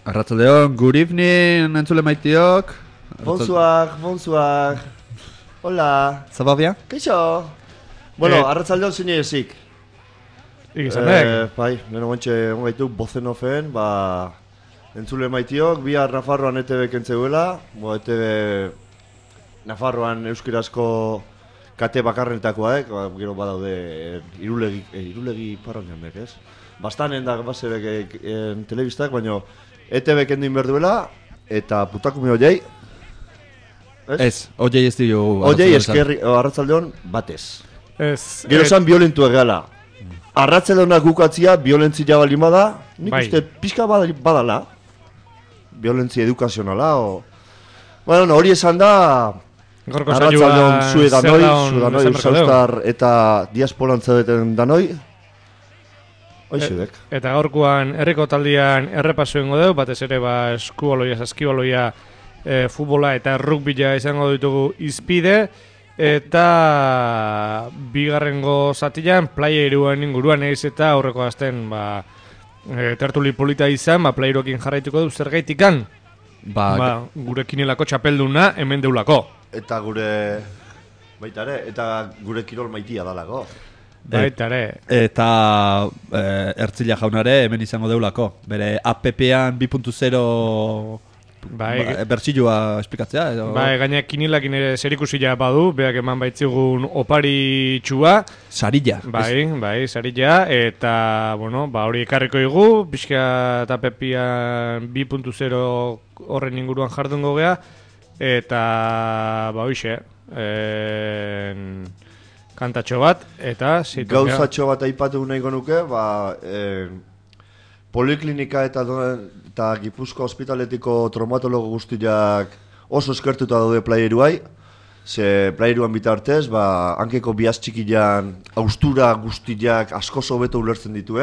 Arratsaldeon, good evening, entzule maitiok. Bonsoir. Hola. Ça va bien? Kaixo. Bueno, arratsaldeon zine ezik. Bai, neno gontxe ongaitu Bozenofen, entzule maitiok, bihar Nafarroan ETV kentzeuela, ETV Nafarroan euskarazko kate bakarrenetakoa, gero badaude irulegi parronean dek, ez? Bastanen da basebek telebistak, baina ETV kenduin berduela, eta putakume hoiei. Ez, hoiei ez dio. Hoiei eskerri, arratsaldeon batez. Gero esan violentu egala. Arratsaldeonak gukatzia, violentzia balima da, nik uste pixka badala. Violentzia edukazionala, bueno, hori esan da, arratsaldeon zue danoi, Eusaustar eta diasporan zaudeten danoi. Eta gaurkoan herriko taldean errepaso egingo dugu, batez ere eskubaloia, saskibaloia, futbola eta rugbia izango ditugu izpide, eta bigarrengo zatian playeruan inguruan eiz eta aurreko azten tertuli polita izan, playerokin jarraituko du zergaitikan, gure kinelako txapelduna hemen deulako. Eta gure baitare, eta gure kirol maitia dalako. Baitare. Eta Ertzila jaunare hemen izango deulako. Bere APP-an 2.0 bertsilloa esplikatzea. Gainak kinilakin ere zerikusia badu, beak eman baitzigun opari txua. Sarilla. Bai, sarilla. Eta, hori ekarriko igu, pixka eta APP-an 2.0 horren inguruan jardungo gea. Eta, hoxe, kantatxo bat, eta gauzatxo bat aipatu nahiko nuke, poliklinika eta Gipuzkoa ospitaletiko traumatologo guztiak oso eskertuta daude playeruai, ze playeruan bitartez, hankeko biaz txikian austura guztiak asko hobeto ulertzen ditu,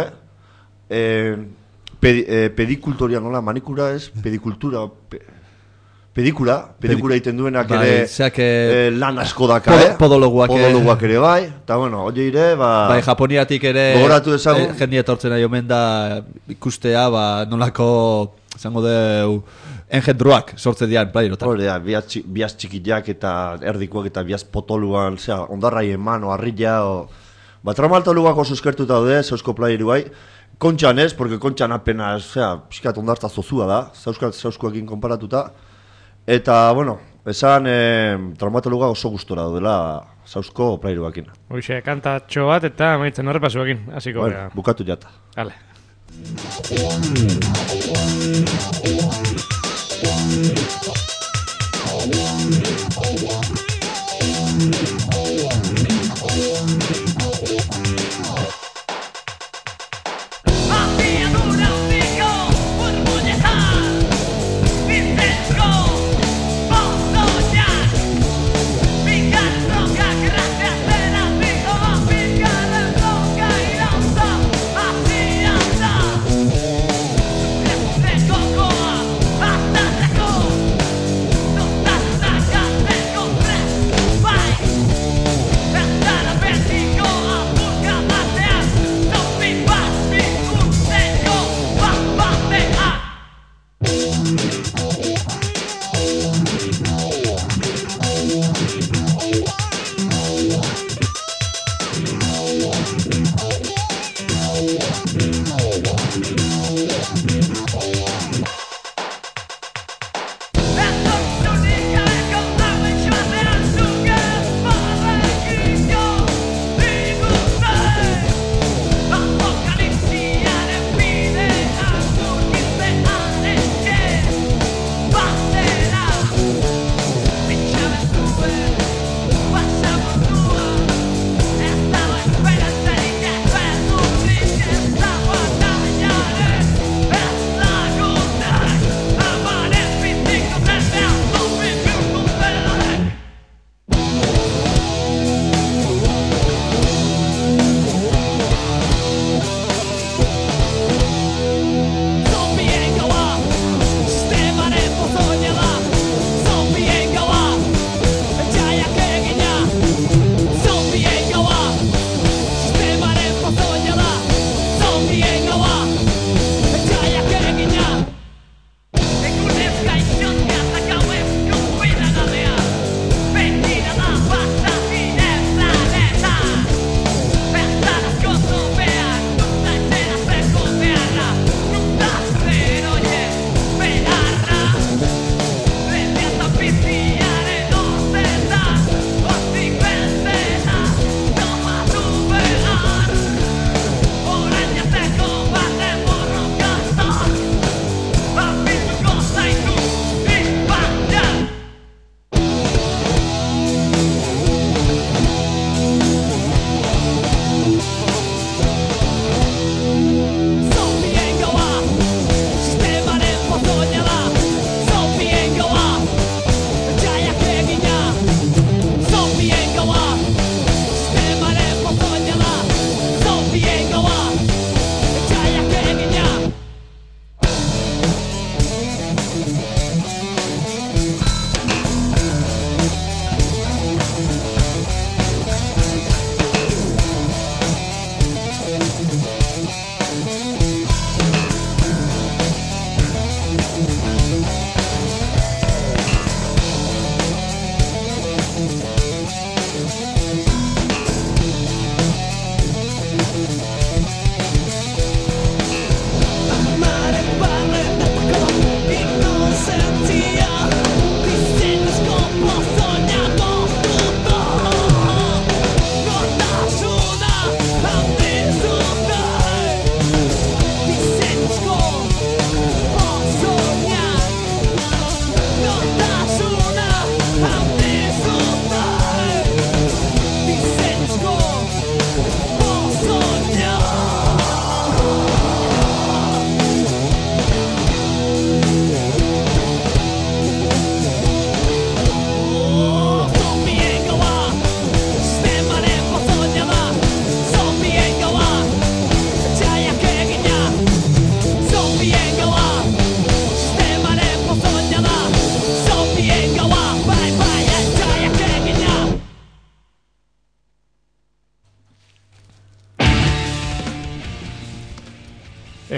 pedikultoria nola, manikura ez, pedikura egiten duenak ere lan asko daka, podologuak ere bai, eta hori ere, Japoniatik ere gogoratu ezagun, jendia etortzen ari omen da ikustea, nolako, zango deu, engendruak sortze dian playerotan. Hore da, biaz txikiak eta erdikoak eta biaz potoluan, ondarrai eman, harrilla, traumatologuak oso eskertuta daude, zeusko playeru bai, kontxan ez, porque kontxan apenas, pixkat ondartza zozua da, zeuskoekin konparatuta. Eta, esan traumatologa oso gustora daudela Sausko playeruakin. Hoxe, kantatxo bat eta amaitzen horrepasuakin, hasiko gara. Bukatu jata. Hale. Cocoa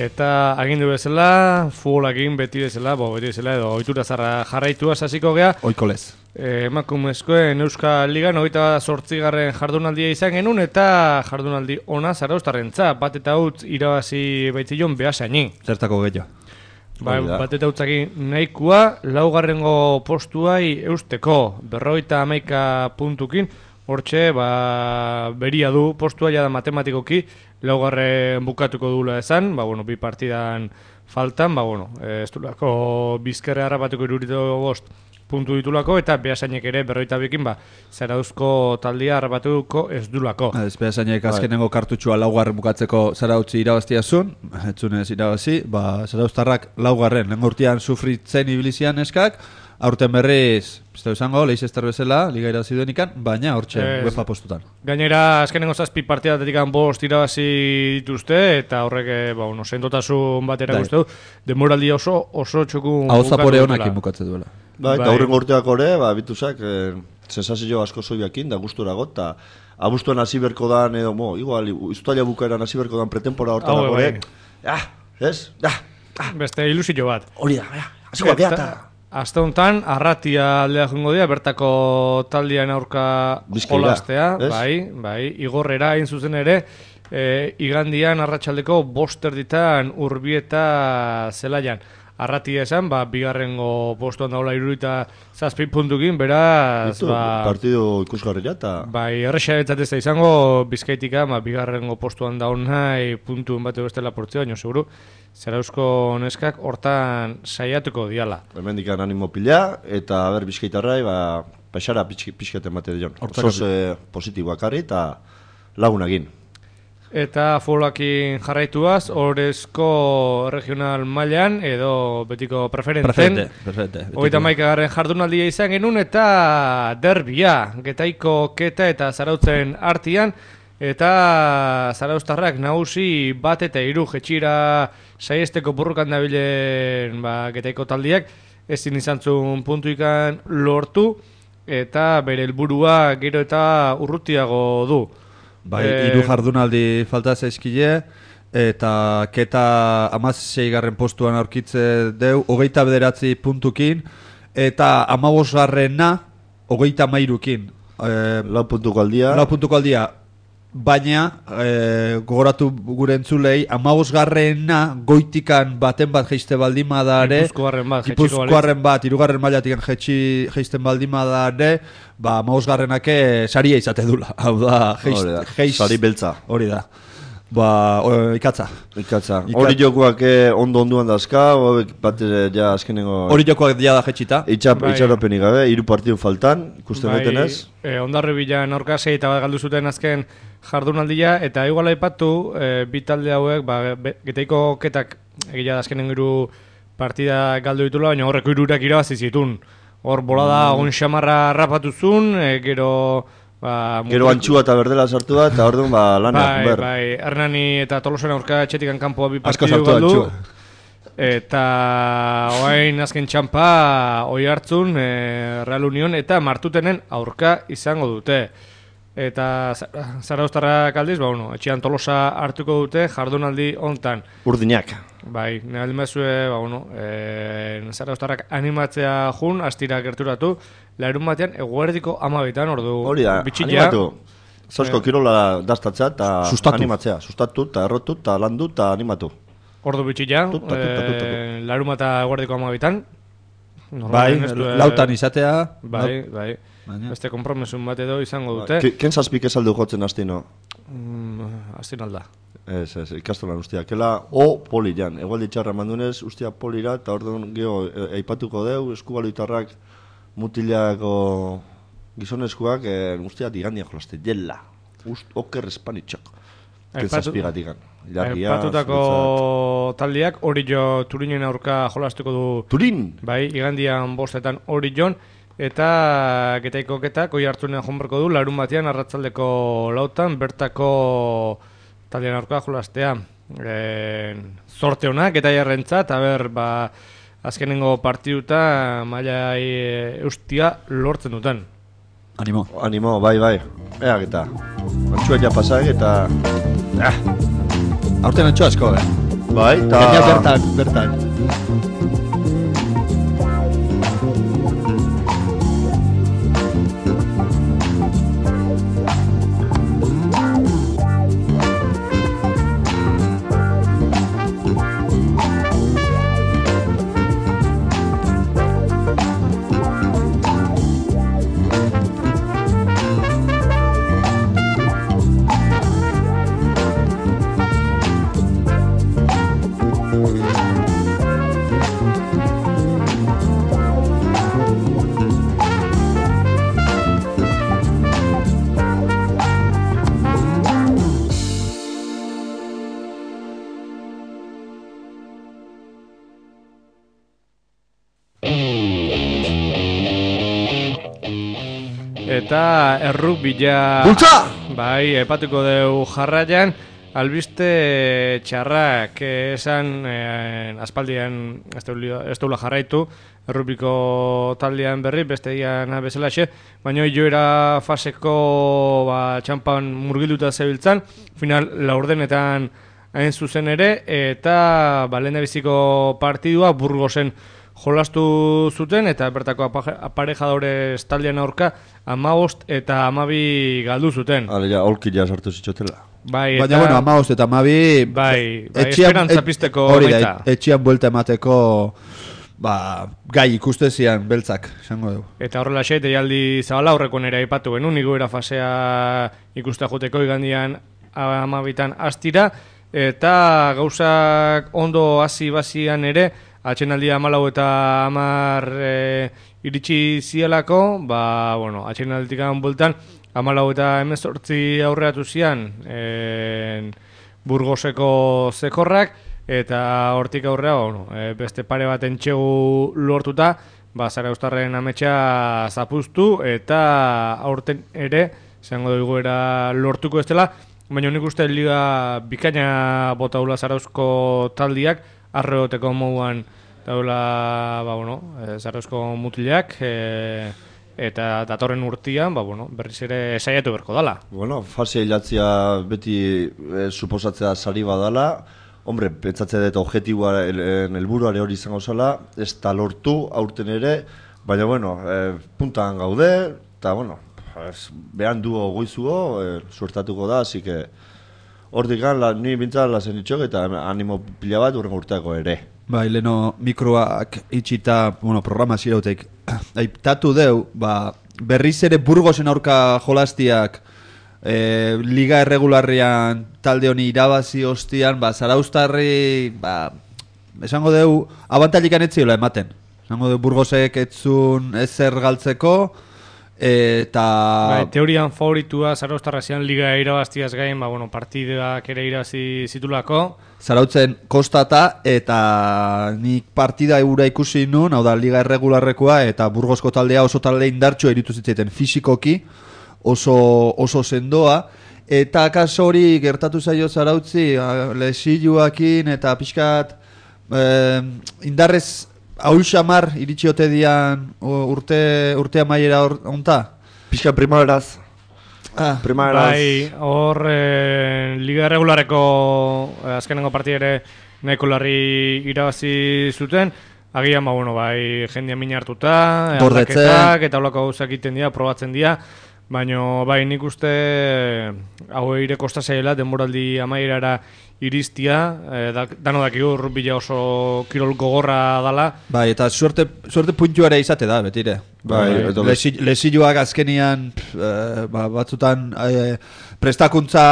Eta agindu bezala, futbolakin beti bezala edo ohitura zarra jarraitua hasiko gea. Oikolez. Emakumezkoen Euskal Ligan 28. jardunaldia izan genuen eta jardunaldi ona Zarauztarrentzat bat eta utz irabazi baitzion Beasaini. Zertako gehiago. Bat eta utzakin nahikoa, 4. postuai eusteko, 51 puntukin. Hortxe, beria du postua jada matematikoki, 4. bukatuko dula esan, bi partidan faltan, ez dulako bizkerre harrapatuko 75 puntu ditulako, eta Beasainek ere 42 Zarauzko taldia harrapatuko ez dulako. Beasainek azkenengo kartutxua 4. bukatzeko Zarautzi irabaztiazun, etzunez irabazi, Zarauztarrak 4. lengurtian sufritzen ibilizian eskak, aurten berriz, piztau izango, Leicester bezala, liga irabazi duen ikan, baina hortxe, UEFA postutan. Gainera, azkenengo 7 partidatetik 5 irabazi dituzte, eta horrek, sendotasun batera guztu, demoraldi oso txukun hau zapore honakin bukatze duela. Eta aurren urteak ore, bituzak, sensazio asko zoiakin, da gusturago, eta abuztuan hasi berko dan, edo, igual, Uztaila bukaeran hasi berko dan pretempora hortan gore, beste ilusio bat. Hori da, hasi guapia, eta... Azte honetan, Arratia aldea jongo dira, bertako taldean aurka jolastea, bai, igorrera hain zuzen ere, igandian arratsaldeko 5 ditan Urbieta zelaian. Arratia esan, bigarrengo postuan daula 67 puntukin, beraz... Partido ikusgarria eta... Erresa ez izango, Bizkaitika, bigarrengo postuan daun nahi puntuen bate bestela portzio, baina seguru, Zarauzko neskak hortan saiatuko diala. Hemendikan animo pila, eta Bizkaitarrai, paixara pixketen bate dion. Oso positiboak harri eta lagunagin. Eta futbolakin jarraituaz, Orezko regional mailan edo betiko preferenten. Preferente. 31. jardunaldia izan genuen eta derbia, Getaiko Keta eta Zarautzen artian, eta Zarauztarrak nagusi 1 eta 3 jetxira saiesteko burrukan dabilen Getaiko taldiak, ezin izan zuen puntuikan lortu, eta bere helburua gero eta urrutiago du. 3 jardunaldi falta zaizkile, eta Keta 16. postuan aurkitze deu, 29 puntukin, eta 15. 33kin. 4 puntuko aldia. 4 puntuko aldia. Baina, gogoratu gure entzulei, 15. goitikan baten bat jeiste baldimadare, Gipuzkoarren bat, 3. mailatik jeisten baldimadare, 15. saria izate dula. Hau da, sari beltza. Hori da. Ikatza. Hori jokoak ondo onduan dazka, bat ja azkenengo... Hori jokoak dia da jetxita. Itxaropenik gabe, 3 partidun faltan, ikusten duten ez. Ondarri bilan aurkasei eta galdu zuten azken jardunaldia, eta igual aipatu, bi talde hauek, Getaiko Ketak egia da azkenen 3 partida galdu ditula, baina horreko 3 irabazi zitun. Hor bolada onxamarra rapatuzun, gero antxua eta berdela sartu da, eta orduan lana. Hernani eta Tolosan aurka etxetikan kanpoa 2 partidu galdu. Eta oain azken txampa oi hartzun Real Union eta Martutenen aurka izango dute. Eta Zarauztarrak aldiz, etxean Tolosa hartuko dute jardunaldi hontan. Urdinak. Nahal mezue, Zarauztarrak animatzea jun, astira gerturatu, larun batean eguerdiko 12 ordu. Hori da, animatu. Zausko kirola daztatzea eta animatzea. Sustatu eta errotu eta landu eta animatu. Ordu bitxilla, larun bata eguerdiko 12. Lautan izatea. Bai. Beste kompromesun bat edo izango dute. Ken zazpik ez aldu jotzen astino? Astino alda. Ez, ikastolan ustia. Kela, poli jan. Egualdi txarra mandunez, ustia polira, eta orduan geho aipatuko deu, eskubaloitarrak mutilako gizonezkoak, ustia digandia jolaste, jela. Oker espanitxok. Ken zazpigatik gan. Aipatutako taldiak, hori jo Turinen aurka jolastuko du. Turin? Bai, igandian 5 hori jon. Eta Getaiko Ketak oi hartunean jonberko du, larun batean arratzaldeko 4 bertako taldean aurka jolastea. Zorte honak eta jarrentzat, azkenengo partiduta maila eustia lortzen duten. Animo, bai. Eak eta antxua ja pasak eta... Aurten antxua asko, Bai, eta... bertan. Eta errukbila... Bultza! Bai, epatuko dugu jarraian, albiste txarrak esan aspaldian ez daula jarraitu, errukbiko taldean berri, beste dian bezalaxe, baina joera faseko txampan murgilduta zebiltzan, final laurdenetan hain zuzen ere, eta lehendabiziko partidua Burgosen jolastu zuten, eta bertako aparejadores taldean aurka 15 eta 12 galdu zuten. Ja, olkila sartu zitxotela. Bai, baina, bueno, 15 eta 12... Bai, esperantza pizteko baita. Etxian buelta emateko gai ikustezian beltzak, esango dugu. Eta horrela xe, deialdi zabala horreko nera aipatu genuen, igoera fasea ikuste joteko igandian 12tan astira, eta gauzak ondo hasi bazian ere, atxenaldia 14 eta 10 iritsi zielako, atxenalditik bueltan 14 eta 18 aurreatu zian Burgoseko zekorrak, eta hortik aurrea beste pare bat entxegu lortuta, Zarauztarren ametsa zapuztu, eta aurten ere, zango dugu lortuko ez dela, baina nik uste liga bikaina botaula Zarauzko taldiak, arreoteko moduan daula, Zarauzko mutilak, eta datorren urtean, berriz ere saiatu berko dala. Fase hilatzia beti suposatzea sari badala, hombre, pentsatzea dut objetiboa helburuare hori izango zala, ez da lortu aurten ere, baina, puntan gaude, eta, behan duo goizuo, suertatuko da, así que hortik ni bintzat lazen itxok eta animo pila bat urren urteako ere. Bai, leno mikroak itxita, programa zirautek, aiptatu deu, berriz ere Burgosen aurka jolastiak liga erregularrian talde honi irabazi ostian, Zarauztarri, esango deu, abantalikan etziola ematen. Esango deu Burgosek etzun ezer galtzeko, eta... teorian favoritua Zarauztarra zian liga irabaztiaz gain, partidak ere irabazi zitulako. Zarautzen kostata, eta nik partida eura ikusi nun, hau da liga erregularrekoa, eta Burgosko taldea oso talde indartxo eritu zitzaiten fizikoki, oso sendoa, eta kaso hori gertatu zaio Zarautzi, lesiluakin eta pixkat indarrez hau xamar iritsi ote dian urtea maiera onta? Pixkat primaveraz. Bai, hor liga regulareko azkenengo partidere nahiko larri irabazi zuten, agian jendia mina hartuta, aldaketak eta holako gauzak egiten dira, probatzen dira, baina nik uste hau eire kostazaila denboraldi amaierara iristia, dano dakigu rugbila oso kirol gogorra dala. Bai, eta suerte puntuare izate da, betire. Bai, lesiluak azkenian batzutan prestakuntza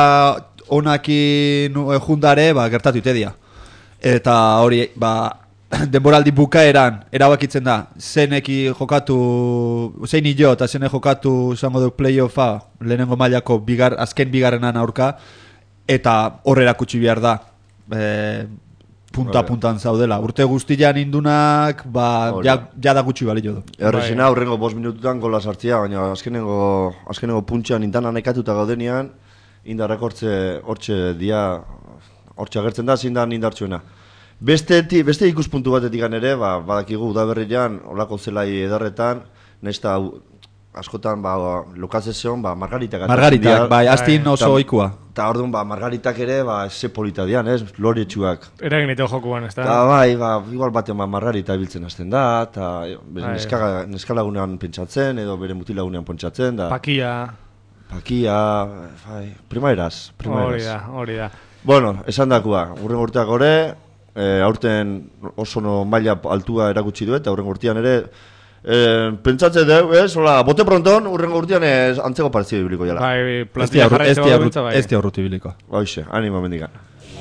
onakin jundare gertatu itedia. Eta hori, denboraldi bukaeran erabakitzen da, zein hilo eta zein jokatu zango du playoffa lehenengo mailako azken bigarrenan aurka, eta horrela kutsi behar da punta-puntan zaudela. Urte guztian indunak jada gutxi balio du. Errezena aurrengo 5 minututan gola sartzia, baina azkenengo puntxean indanan ekatuta gaudenian, indarrak hortxe agertzen da, zindan indartsuena. Beste ikuspuntu batetik ere, badakigu udaberrian, olako zelai edarretan, nahizta askotan, lokazioan, margaritak. Margaritak, bai, astin oso oikua. Eta orduan, margaritak ere, ze polita dian, ez? Lorietxuak. Eragin eta jokuan, ez da? Eta bai, igual batean margarita ibiltzen hasten da, eta neskalagunean pentsatzen, edo bere mutilagunean pentsatzen, da... Pakia, primaeraz. Hori da. Bueno, esan dakua, urren urteak gore, aurten oso maila altua erakutsi du, eta urren urtean ere, pentsatzen dugu, bote pronton, urren urtean antzeko parezio biliko jala. Bai, plantilla jarraitu gaudutza, bai. Ez di aurruti biliko. Hoxe, anima mendikan.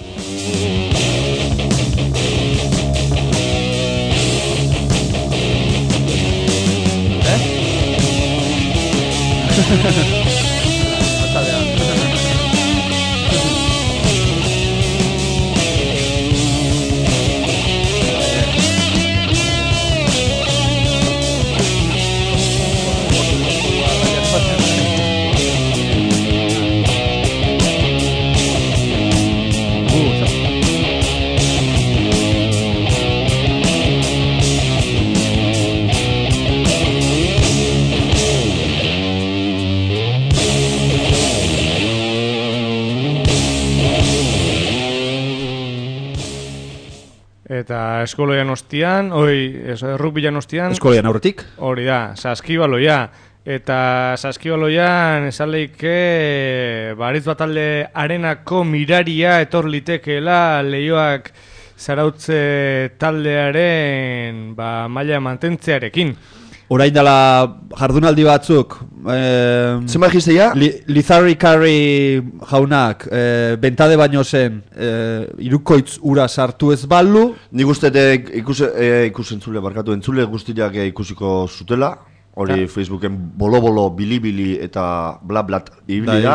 Eta eskoloian ostian, errukbilan ostian... Eskoloian aurretik? Hori da, saskibaloia. Eta saskibaloian esaleike baritz batalde arenako miraria etor litekeela leioak zarautze taldearen maila mantentzearekin. Orain dela jardunaldi batzuk, Zema egizteia? Lizarri Karri jaunak, bentade baino zen, irukoitz ura sartu ez balu. Nik uste ikusentzule, barkatu entzule guztiak ikusiko zutela. Hori Facebooken bolo-bolo, bili-bili eta bla-blat ibilida.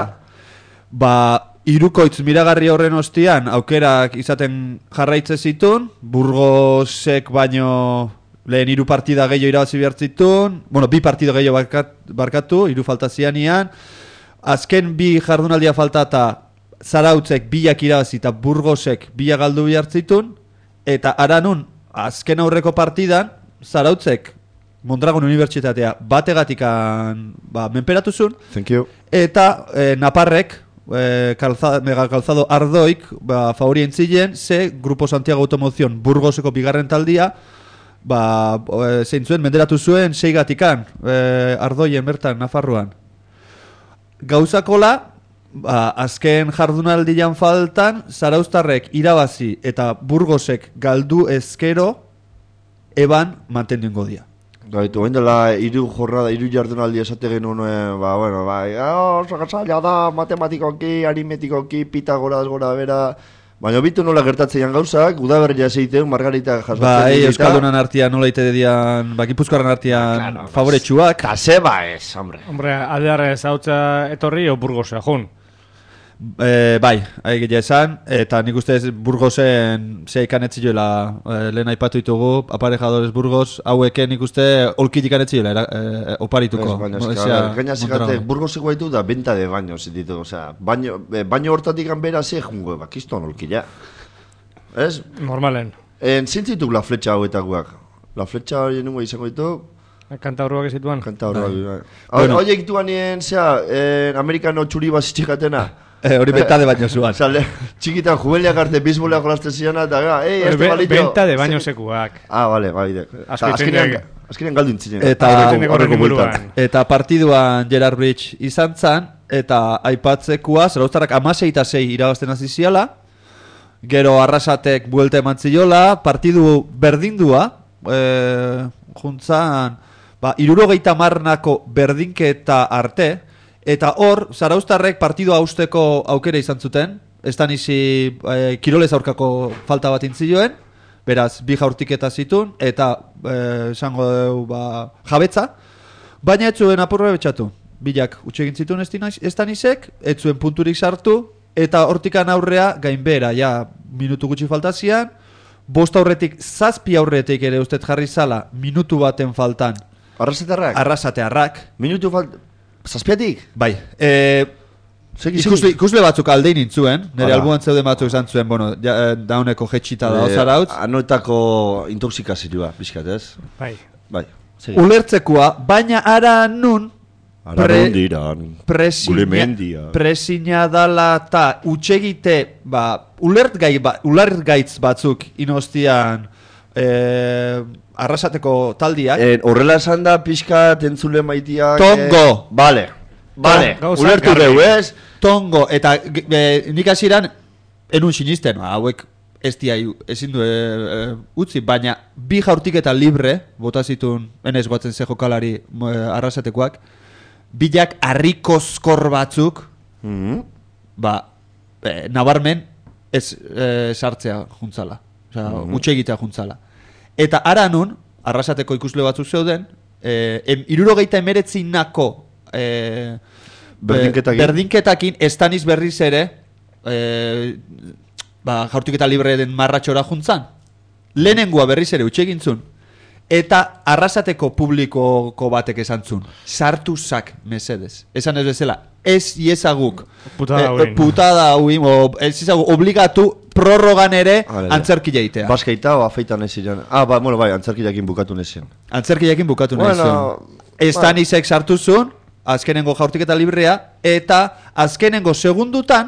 Irukoitz miragarri horren ostian, aukerak izaten jarraitze zitun, Burgosek baino... Lehen 3 partida gehiago irabazi behartzitun, bi partida gehiago barkatu, 3 falta zianian. Azken 2 jardunaldia falta eta Zarautzek 2 irabazi eta Burgosek 2 galdu behartzitun. Eta aranun, azken aurreko partidan, Zarautzek Mondragon Unibertsitatea bategatikan menperatu zuen. Thank you. Eta Naparrek, Mega Calzado Ardoik, favorien zilen, ze Grupo Santiago Automoción Burgoseko 2. taldia, zein zuen, menderatu zuen 6-gatikan, Ardoien bertan, Nafarroan. Gauzakola, azken jardunaldian faltan, Zarauztarrek irabazi eta Burgosek galdu ezkero, eban mantenduingo dia. Gaitu, hain dela 3 jardunaldi esate genuen, oso gazaila da, matematikoki, aritmetikoki, Pitagoras gora bera... Baina bitu nola gertatzean gauzak, udaberria zeiteun, margarita jasotzen. Euskaldunan artian nola ite dedian, Gipuzkoarren artian favoretsuak. Kaseba ez, hombre. Hombre, aldearra ez hautza etorri o Burgosea, jun. Egia esan, eta nik ustez Burgosen zeikan etzioela, lehen aipatu ditugu, aparejadores Burgos, haueken nik uste olkitikan etzioela, oparituko. Gaina zikatek, Burgosek guaitu da benta de baino zititu, baino hortatik anbera ze jungo, bakiston olkila. Ez? Normalen. Zintzituk la fletxa hauetakoak. La fletxa hori nungo izango ditu. Kantabruak ezituan. Kantabruak. Horiek duan nien, amerikano txuri bazitxikatena. Hori benta de baino zuan. Txikitan jubeliak arte bizboleak jolazte ziana, eta este balito... Benta de baino sekuak. Bale, azkenean galdu intzinen. Eta partiduan Gerard Bridge izan zan, eta aipatzekua, Zarauztarrak 16-6 irabazten hasi ziala, gero Arrasatek buelta eman ziola, partidu berdindua, juntzan, 70 berdinketa arte, eta hor, Zarauztarrek partidua hausteko aukera izan zuten, ez da nizi kirolez aurkako falta bat intzioen, beraz, 2 jaurtiketa zitun, eta esango dugu jabetza, baina ez zuen apurra betxatu. Bilak utxegin zituen ez da nizek, ez zuen punturik sartu, eta hortikan aurrea gainbera, minutu gutxi faltazian, 5 aurretik, 7 aurretik ere ustez jarri zala, minutu baten faltan. Arrasatearrak. Minutu faltan. Zazpiatik? Bai. Ikusle batzuk aldein intzuen, nire albuan zeuden batzuk izan zuen, dauneko jetxita da Zarautz. Anoetako intoxikazioa, bizkat ez? Bai. Ulertzekoa, baina ara nun presina dala eta utxegite ulertgaitz batzuk inostian Arrasateko taldiak. Horrela esan da pixka entzule maitiak. Tongo. Vale, ulertu dugu, ez? Tongo, eta nik hasieran enun sinisten, hauek ezin du utzi, baina bi jaurtiketa libre, bota zituen, enez guatzen ze jokalari Arrasatekoak, bilak harrikozkor batzuk, nabarmen ez sartzea juntzala, utxegitea juntzala. Eta ara nun, Arrasateko ikusle batzuk zeuden, 69nako berdinketakin estaniz berriz ere jaurtiketa libre den marratxora juntzan. Lehenengoa berriz ere utxegintzun. Eta Arrasateko publikoko batek esan zun. Sartuzak, mesedez. Esan ez bezala. Ez iezaguk. Putada hauin. Ez iezaguk obligatu prorrogan ere antzerkila itea. Baskeita o afeitan ez ziren. Antzerkilakin bukatu nezian. Antzerkilakin bukatu nezian. Estanizek sartuzun, azkenengo jaurtiketa librea, eta azkenengo segundutan,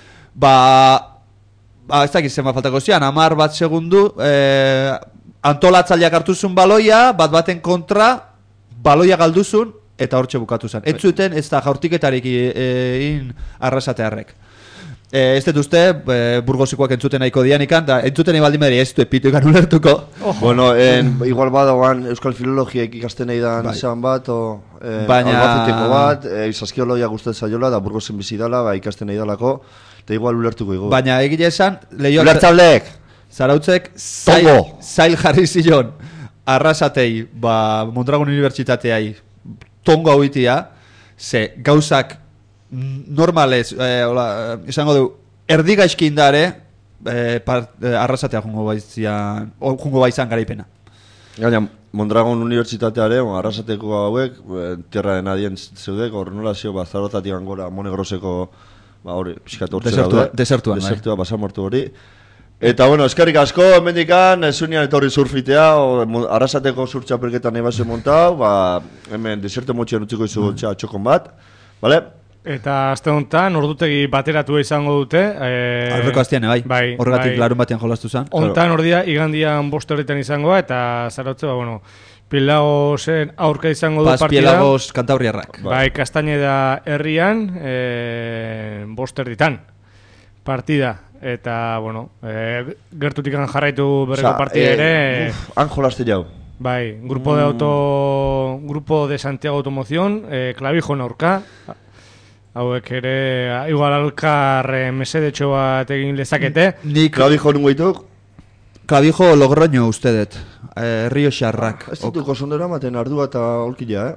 ez dakit zenba faltako zian, 10 bat segundu, antolatzaileak hartuzun baloia, baten kontra, baloia galduzun, eta hortxe bukatu zen. Ez zuten, ez da jaurtiketarik Arrasatearrek. Ez dut uste, burgosikoak entzuten nahiko dianikan, da entzuten nahi baldin beri ez du epitu ikan ulertuko. Bueno, igual badagoan Euskal Filologiek ikasten nahi dan izan bat, albazuteko bat, izazkiologia guztet zaiola, da burgosen bizidala, ikasten nahi dalako, eta igual ulertuko igo. Baina egile esan, lehioak... Ulertzaldeek! Zarautzek, zail jarri zion, Arrasatei, Mondragon Unibertsitateai, tongo hauitia, ze gauzak normalez, izango du, erdigaizkin dare, Arrasatea jungo baizan garaipena. Gaina, Mondragon Unibertsitateare, Arrasateko hauek, tierra den adien zeudek, hor nola zio, Zarotatik angora, Monegroseko, hori, pixkatu hortze desertua, basamortu hori. Eta, bueno, eskerrik asko, hemendikan, zunian etorri surfitea, Arrasateko surtxapelketan nahi bazen montau, hemen deserte motxean utziko izu txokon bat, bale? Eta azte honetan, ordutegi bateratu izango dute. Aurreko aztean, bai. Horregatik larun batean jolastu zen. Hontan ordia, igandian bost horretan izangoa, eta zarautze, Pilagosen aurka izango du partida. Pilagos Kantabriarrak. Bai, Castañeda herrian, bost erditan partida. Eta, gertutik jarraitu berreko partida ere. Han jolaste jau. Bai, Grupo de Santiago Automoción, Clavijo aurka. Hauek ere, igual alkar mesedetxo bat egin lezakete. Clavijo nungo ituk? Clavijo Logroño ustedet, Rio Xarrak. Ez dituko sondera maten ardua eta olkila,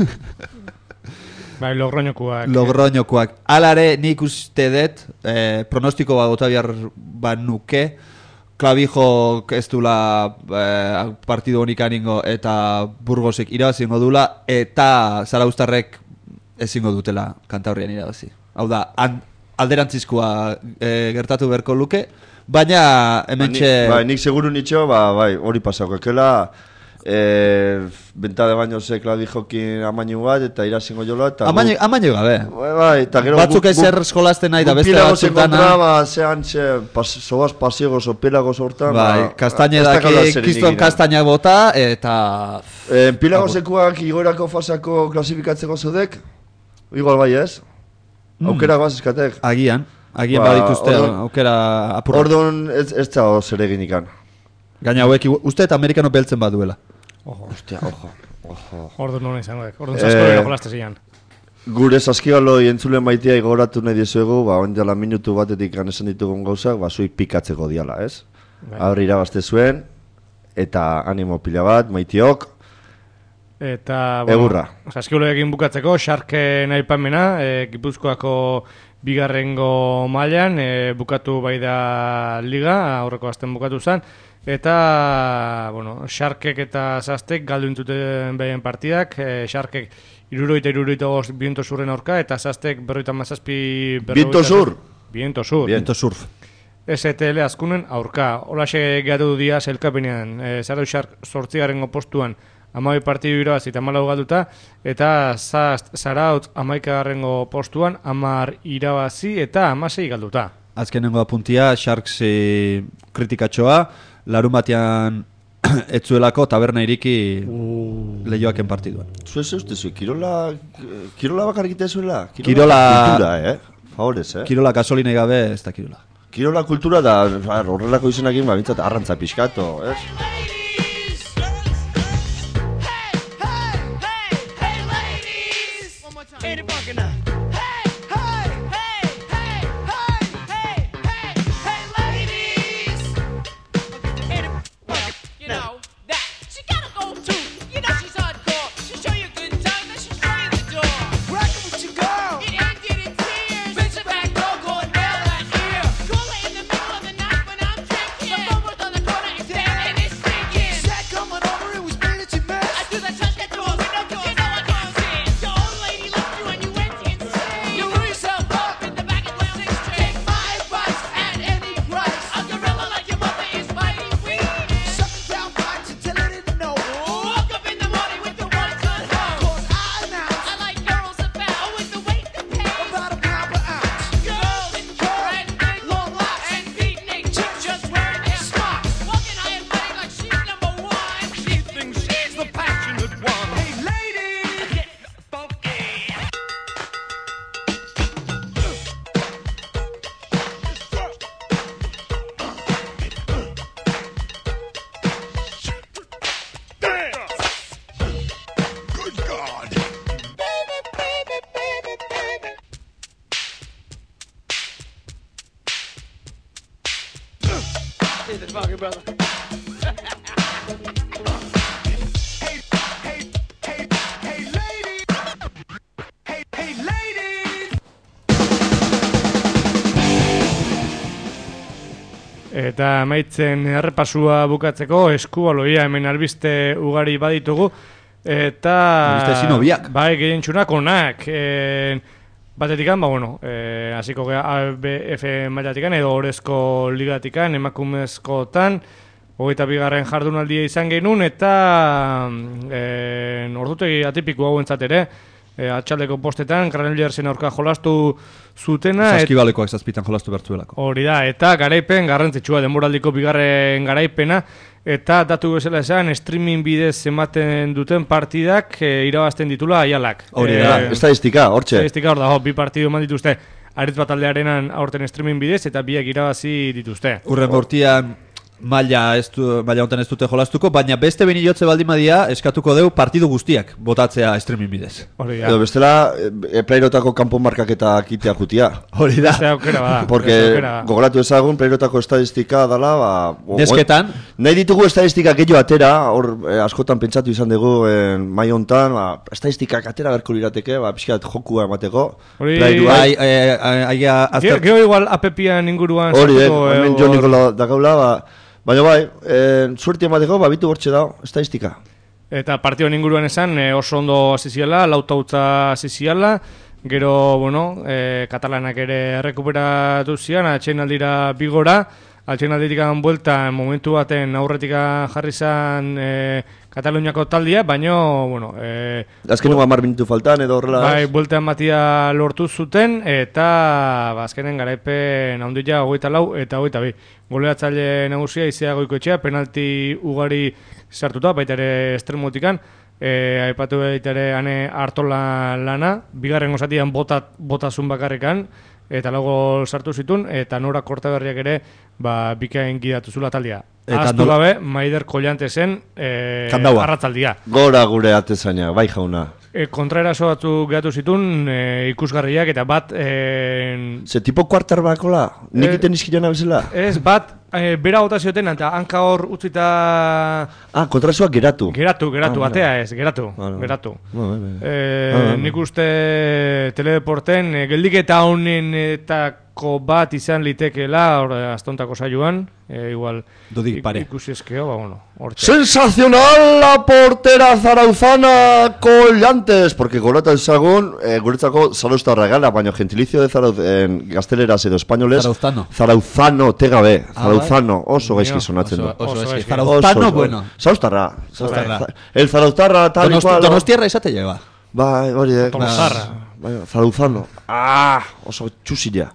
Bai, Logroñokuak. Logroñokuak. Alare nik ustedet, pronostiko bat gota bihar nuke, Clavijo ez dula partidu honikan ingo eta Burgosek irabazingo dula, eta Zarauztarrek ezingo dutela Kantabrian irabazi. Hau da, alderantzizkoa gertatu berko luke, baina hementxe... Nik seguru nitxo, hori pasako ekela, benta de baino ze Clavijokin amainu bat, eta irazingo jola, eta... Amainu gabe. Eta gero... Batzuk ezer eskolazten nahi da beste batzuk dana... Zean, soaz pasiegos o pelagos hortan... Kastañedaki kiston kastañak bota, eta... Pilagosekuak igoerako fasako klasifikatzeko zudek? Igual bai ez? Aukera goaz eskatek? Agian badituzte aukera apurra. Orduan ez da zer egin ikan. Gaina hauek, uste eta amerikano beltzen baduela. Ojo. Orduan non izango dek. Orduan zaskolo jolaste zian. Gure saskibaloi entzulen maitea igoratu nahi dizuegu, ondela minutu batetik esan ditugun gauzak, zuik pikatzeko diala, ez? Aurri irabazte zuen, eta animo pila bat, maitiok. Eta, egurra. Saskioloekin bukatzeko, Xarken aipamena, Gipuzkoako bigarrengo mailan, bukatu bai da liga, aurreko azten bukatu zen, eta, Xarkek eta Zaztek galdu intuten behien partidak, Xarkek 70-75 Biento Surren aurka, eta Zaztek 57 Biento Sur. STL azkunen aurka. Holaxe gehatu du dia zelkapenean, Zarau Xark 8. postuan, 12 partidu irabazi eta 14 galduta, eta Zarautz 11. postuan 10 irabazi eta 16 galduta. Azkenengo apuntia, Sharks kritikatxoa, larun batean etzuelako taberna iriki lehioaken partiduan. Zuez eustezu, Kirola bakar egite zuela? Kirola kultura, favorez, Kirola gasolinei gabe ez da Kirola. Kirola kultura da horrelako izenakin bintzat arrantza pixkato, ez? Eta amaitzen errepasua bukatzeko eskubaloia hemen albiste ugari baditugu eta albiste zinobiak bai gehientsunak onak batetikan, hasiko ABF mailatikan edo orezko ligatikan emakumezkotan 22. jardunaldia izan genuen eta ordutegi atipiko hauentzat ere atxaldeko postetan Granillersen aurka jolastu zutena Saskibalekoak zazpitan jolastu bertzuelako. Hori da, eta garaipen garrantzitsua denboraldiko bigarren garaipena eta datu bezala esan streaming bidez ematen duten partidak irabazten ditula Aialak. Hori da, estadistika, hortxe. Estadistika hor da, bi partidu eman dituzte Aritz Bataldearenan aurten streaming bidez eta biak irabazi dituzte. Urren gortian maila honetan ez dute jolastuko, baina beste benilotze baldimadia eskatuko deu partidu guztiak botatzea streaming bidez. Edo bestela, playrotako kanpo markaketa kitea jutia. Hori da. Porque gogoratu ezagun, playrotako estadistika dala, desketan. Nahi ditugu estadistika gehiago atera, hor askotan pentsatu izan dugu mai hontan, estadistikak atera berko lirateke, pixkat jokua emateko. Gero igual APP-an inguruan. Hori, hemen jo Nikola da gaula, baina suerte emateko, bitu bortxe dago, estadistika. Eta partioan inguruan esan, oso ondo asiziala, lautautza asiziala, gero, katalanak ere rekuperatu zian, atxeinaldira bigora, atxeinaldirikan bueltan momentu baten aurretika jarri zan Kataluniako taldia, baina, azkenengo 10 minutu faltan edo horrela. Bai, bueltan batia lortu zuten, eta azkenen garaipen handia 24 eta 22. Goleatzaile nagusia Izea Goikoetxea, penalti ugari sartuta, baita ere estremotikan, aipatu baita ere Ane Artola lana, bigarren osatian botazun bakarrekan, eta lago sartu zitun, eta Nora Kortaberriak ere bikain gidatu zula taldia. Aztu gabe, Maider Kollante zen arratzaldia. Gora gure atezaina, bai jauna. Kontraeraso batzu gehatu zitun ikusgarriak eta bat... Ze tipo kuartar bakola? Nik iten izkilena bezala? Ez, bat bera gota zioten eta hanka hor utzita... kontraesoak geratu. Geratu, batea ez, geratu. Nik uste teledeporten geldiketa honen eta horietako bat izan litekeela, astontako saioan, igual ikusi eskeo, bueno. Sensacional la portera zarauzana Collantes, porque gorata ezagun, guretzako zarauztarra gala, baina gentilicio de en gazteleras edo españoles, zarauzano, tegabe, zarauzano, oso gaizki sonatzen du. Oso gaizki, zarauzano, bueno. Zarauztarra. El zarauztarra tal y cual. Donostiarra izate lleva. Bai, hori Tolosarra. Zarauzano. Oso txusila.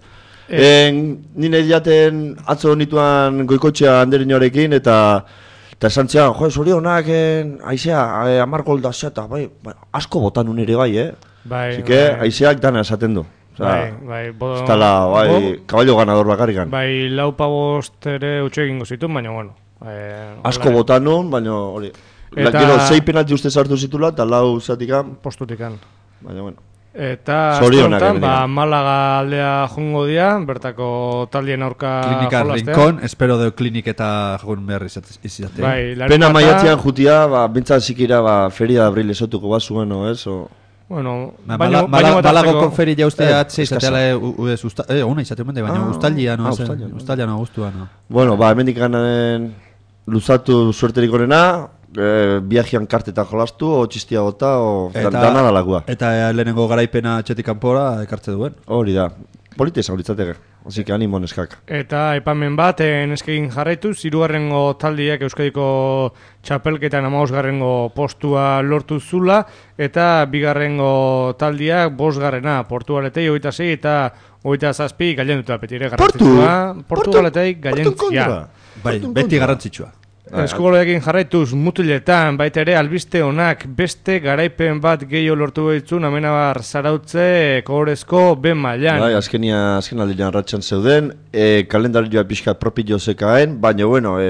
Nire diaten atzo nituan Goikotxea Anderinoarekin eta esantzean, zorionak aizea, amargol da zeta, bai, asko botan ere bai, Bai, aizeak dana esaten du. Bai, kaballo ganador bakarrikan. Bai, lau pabost ere utxe egingo zituen, baina, bueno. Asko botan nun, baina, hori. Gero, 6 penalti uste sartu zitula, eta lau zatikan. Postutikan. Baina, bueno. Eta azkontan, Malaga aldea jongo dia, bertako taldien aurka Klinika Rincón, espero de klinik eta jogun behar izatea. Bai, pena maiatzean jutia, bintzat zikira, feria de abril esotuko bat zuen, eso. Bueno, Malagoko feria uste atze izateala una izatea mende, baina ustaldia no guztua, no. Bueno, hemendik ganen luzatu suerterik horrena, viajean karteta jolastu, o txistia gota, o dana da lagua. Eta lehenengo garaipena txetik kanpora ekartze duen. Hori da. Polite izan litzateke. Así que animo neskak. Eta aipamen bat, neskekin jarraitu, 3. taldiak Euskadiko txapelketan 15. postua lortu zula, eta 2. taldiak 5. Portugaletei 26 eta 27 gailenduta petire garrantzitsua. Portugaletei gailentzia. Bai, beti garrantzitsua. Eskubaloekin jarraituz mutiletan, baita ere albiste honak beste garaipen bat gehiago lortu behitzun, amenabar Zarautze kogorezko ben mailan. Bai, azken aldilean ratxan zeuden, kalendarioa pixkat propillo zekaen, baina bueno...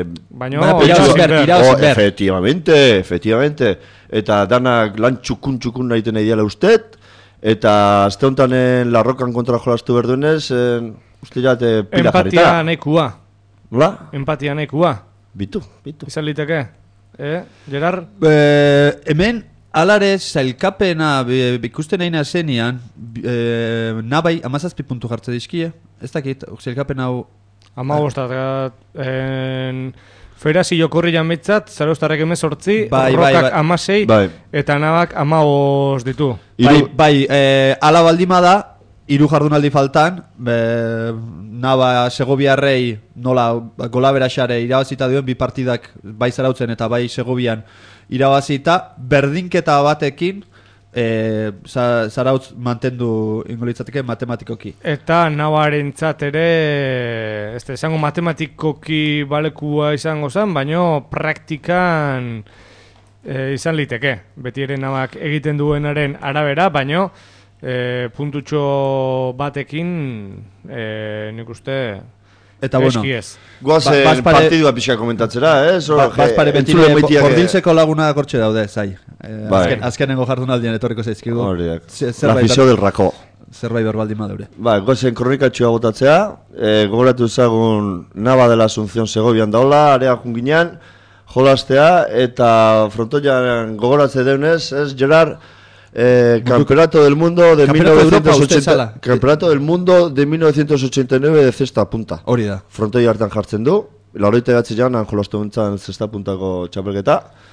Efectivamente. Eta danak lan txukun nahiten ediala ustet, eta azte hontanen larrokan kontra jolastu berduenez, uste jate pila jarrita. Empatia nahikua. Nola? Empatia nahikua. Bitu. Izan liteke, Gerard? Hemen, alare zailkapena ikusten nahi zenian, nabai 17 puntu jartze dizkie, ez dakit, zailkapen hau... 15, Feirazi jokorri jametzat, Zarauztarrek 18, Rokak 16, eta Nabak 15 ditu. Bai, ala baldima da, 3 jardunaldi faltan, Naba Segoviarrei nola golaberaxare irabazita duen 2 partidak bai Zarautzen eta bai Segovian irabazita, berdinketa batekin Zarautz mantendu ingolitzateke matematikoki. Eta Nabarentzat ere, ez da, esango matematikoki balekua izango zen, baino praktikan izan liteke. Beti ere Nabak egiten duenaren arabera, baino puntutxo batekin nik uste eta bueno, guazen partidua pixka komentatzera, Baspare beti Bordilzeko laguna kortxe daude, zai. Azkenengo jardunaldian etorriko zaizkigu. La fisio del rako. Zerbait berbaldin madeure. Guazen kronikatxoa botatzea, gogoratu ezagun Nava de la Asunción Segovian daula, area junginean, jolastea, eta frontoian gogoratze deunez, Gerard, Campeonato del Mundo de 1980. Campeonato del Mundo de 1989 de cesta punta. Hori da. Frontoi hartan jartzen du. 89an jolastu guntzan cesta puntako txapelketa.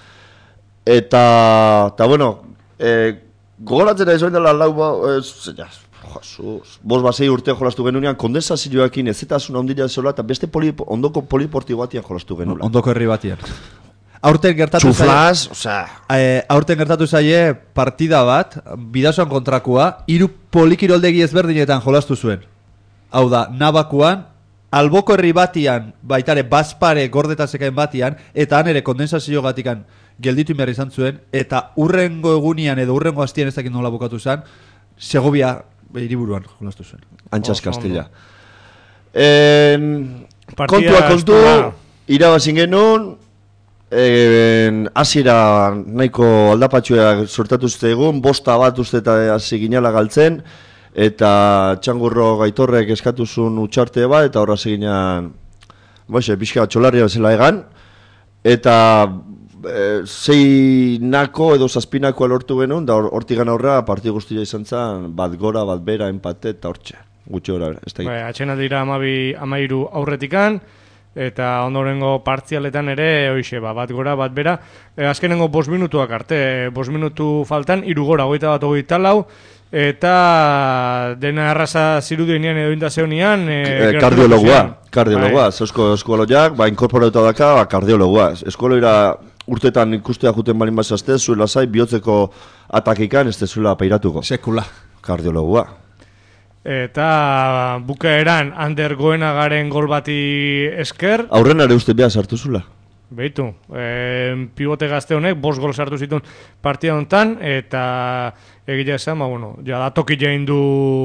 Eta bueno, gogoratzen da izoen dela lau bos basei urte jolastu genunean kondensazioakin ezetasun ondila zola eta beste ondoko poliporti batian jolastu genula. Ondoko herri batian. Aurten gertatu zaie partida bat, bidazoan kontrakua, 3 polikirolegi ezberdinetan jolastu zuen. Hau da, Nabakuan, alboko herri batian, baitare Baspare gordetazekaen batian, eta han ere kondensazio gatikan gelditu behar izan zuen, eta urrengo egunian edo urrengo hastian ez dakit nola bukatu zen, Segovia hiriburuan jolastu zuen. Antxas Kastilla. Kontu, irabazin genuen, hasiera nahiko aldapatxoak sortatu zute egun, 5 bat uste eta hasi ginala galtzen, eta Txangurro Gaitorrek eskatuzun utxarte bat, eta horra seginan pixka txolarria bezala egan, eta 6 nako edo 7 nakoa lortu genuen, da hortigan aurra partidu guztia izan zen, bat gora, bat bera, empate, eta hortxe. gutxi gora, ez da. Bai, atxena dira 13 aurretikan, eta ondorengo partzialetan ere, hoixe, bat gora, bat bera, azkenengo 5 minutuak arte, 5 minutu faltan, 3 gora, 21-24, eta dena arrasa zirudinean edo indazeonian kardiologoa, eusko eskoloiak, inkorporatuta daka, kardiologoa. Eskoloira urtetan ikustea juten balin bazazte, zuela zai, bihotzeko atakikan, ez zuela peiratuko. Sekula. Kardiologoa. Eta bukaeran Ander Goenagaren gol bati esker. Aurrenare uste behar sartu zula. Beitu, pivote gazte honek 5 gol sartu zituen partida hontan, eta egia esan, ja da toki jain du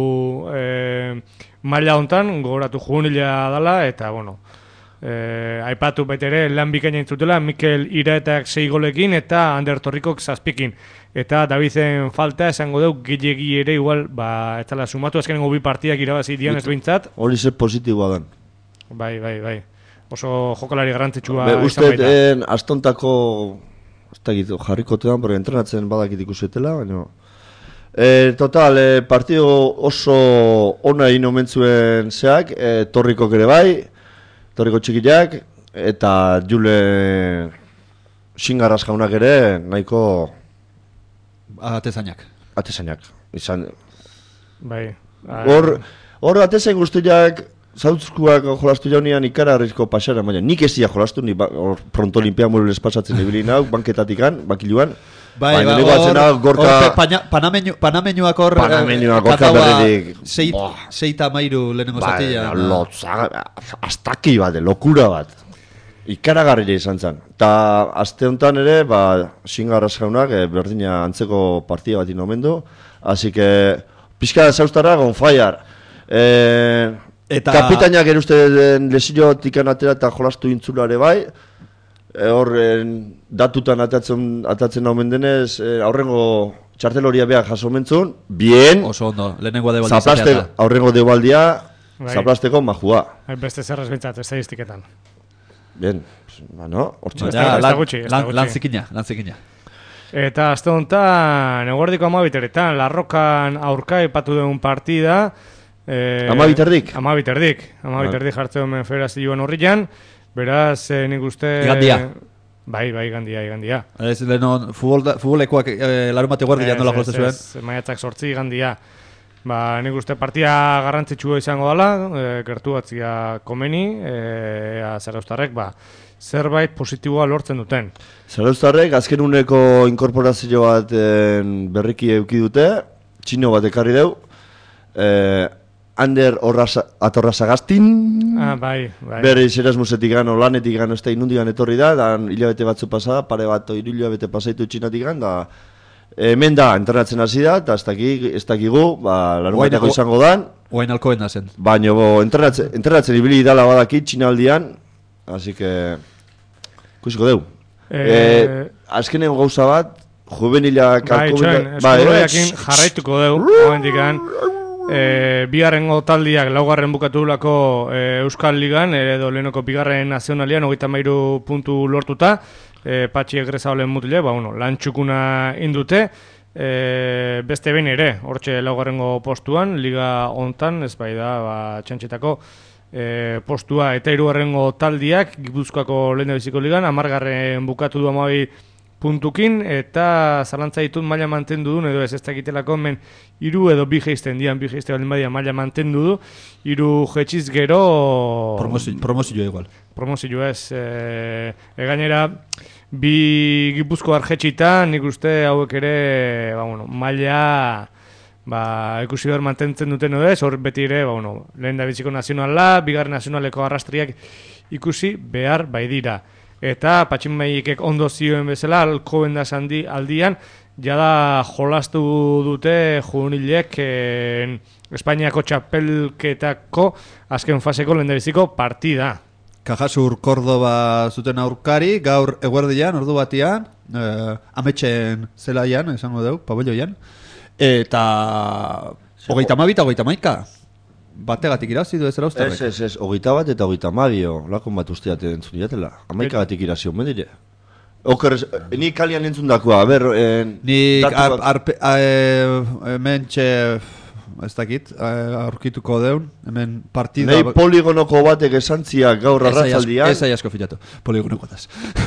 maila hontan, gogoratu jugunila dela, eta aipatu baitere lan bikaina intzutela, Mikel Iraetak 6 golekin eta Ander Torrikok 7. Eta Davizen falta esango deu gilegi ere igual, ez dela sumatu, azkenengo 2 partidak irabazi dian ez behintzat. Hori ze positiboa dan. Bai. Oso jokalari garrantzitsua izan baita. Uste, astontako, jarriko tedan, porque entrenatzen badakit ikusetela, baina... Total, partido oso ona egin omentzuen zeak, Torrikok ere bai, Torriko txikiak, eta Jule Xingarras jaunak ere, nahiko... Atezainak. Izan... Bai. Hor atezain guztiak... Zautzkuak jolastu jaunean ikararrizko pasara, baina nik ez dira jolastu, ni pronto olimpiak murules pasatzen ibili nau, banketatikan, bakiluan. Baina Panamenuak hor gorka berredik. 6-13 lehenengo zatila. Aztaki bat, lokura bat. Ikaragarria izan zen. Eta aste honetan ere, Xingarras jaunak berdina antzeko partida bat inomendu. Así que, pixka zauztarrak on fire. Kapitainak eruste lesio tikan atera eta jolastu intzulare bai. Horren datutan atatzen naumen denez, aurrengo txarteloria behar jaso mentzun. Bien. Oso ondo, lehenengoa debaldia zatea. Aurrengo debaldia, zaplasteko majua. Beste zerrez bintzat, estadistiketan. Bien, hortxe. Lanzikina. Eta azte honetan, eguerdiko 12-etan, Larrokan aurka epatu duen partida. 12-erdik? 12-erdik jartzen omen federazioan horrian, beraz, nik uste... Igandia. Bai, igandia. Ez, leheno, futbolekoak larumate guardian nola jolazte zuen? Ez, maiatzak 8 igandia. Nik uste partia garrantzitsua izango dela, gertu batzia komeni, Zarauztarrek, zerbait positiboa lortzen duten. Zarauztarrek, azken uneko inkorporazio bat berriki euki dute, txino bat ekarri deu, Ander Atorrazagaztin. Bai. Berriz Erasmusetik gano, lanetik gano, ez da inundigan etorri da, hilabete batzu pasada, pare bat, 3 hilabete pasaitu txinatik gan, da, hemen da, entrenatzen hasi da, eta ez dakigu, lanumaitako izango dan. Oain alkoen da zen. Baina, entrenatzen ibili dala badaki txinaldian, así que, kusiko deu. Azkenen gauza bat, juvenilak... Eskoloiakin jarraituko deu, momendikan. Bigarrengo taldiak laugarren bukatulako Euskal Ligan, edo lehenoko bigarren nazionalian 33 puntu lortuta, Patxi Egrezaolen mutile, lan txukuna indute, beste behin ere, hortxe laugarrengo postuan, liga hontan, ez bai da, txantxetako postua eta 3. taldiak, Gipuzkoako lehendabiziko ligan, 10. bukatu du 12 puntukin, eta zalantza ditut maila mantendu du, edo ez dakitelako men 3 edo 2 geizten dian, 2 geizte baldin badia maila mantendu du, 3 jetxiz gero... Promozioa igual. Promozioa ez. Gainera, 2 Gipuzkoar jetxita, nik uste hauek ere, maila... ikusi behar mantentzen duten edo ez, hor beti ere, lehen da biziko nazionala, bigarren nazionaleko arrastriak ikusi behar bai dira. Eta Patxinmaikek ondo zioen bezala, alkoben da aldian, jada jolastu dute juvenilek Espainiako txapelketako azken faseko lehendabiziko partida. Kajasur Kordoba zuten aurkari, gaur eguerdian, ordu batian, ametxen zelaian, esango dugu, pabelloian, eta 32-31. Bategatik irazi du ez Zarauztarrek? Ez, 21 eta 22, lakon bat usteat entzun diatela. 11gatik irazi hon bedire. Nik kalian entzun dakoa, nik mentxe ez dakit, aurkituko deun, hemen partida... Nei poligonoko batek esantziak gaur arratzaldian... Ez asko filatu, poligonoko daz.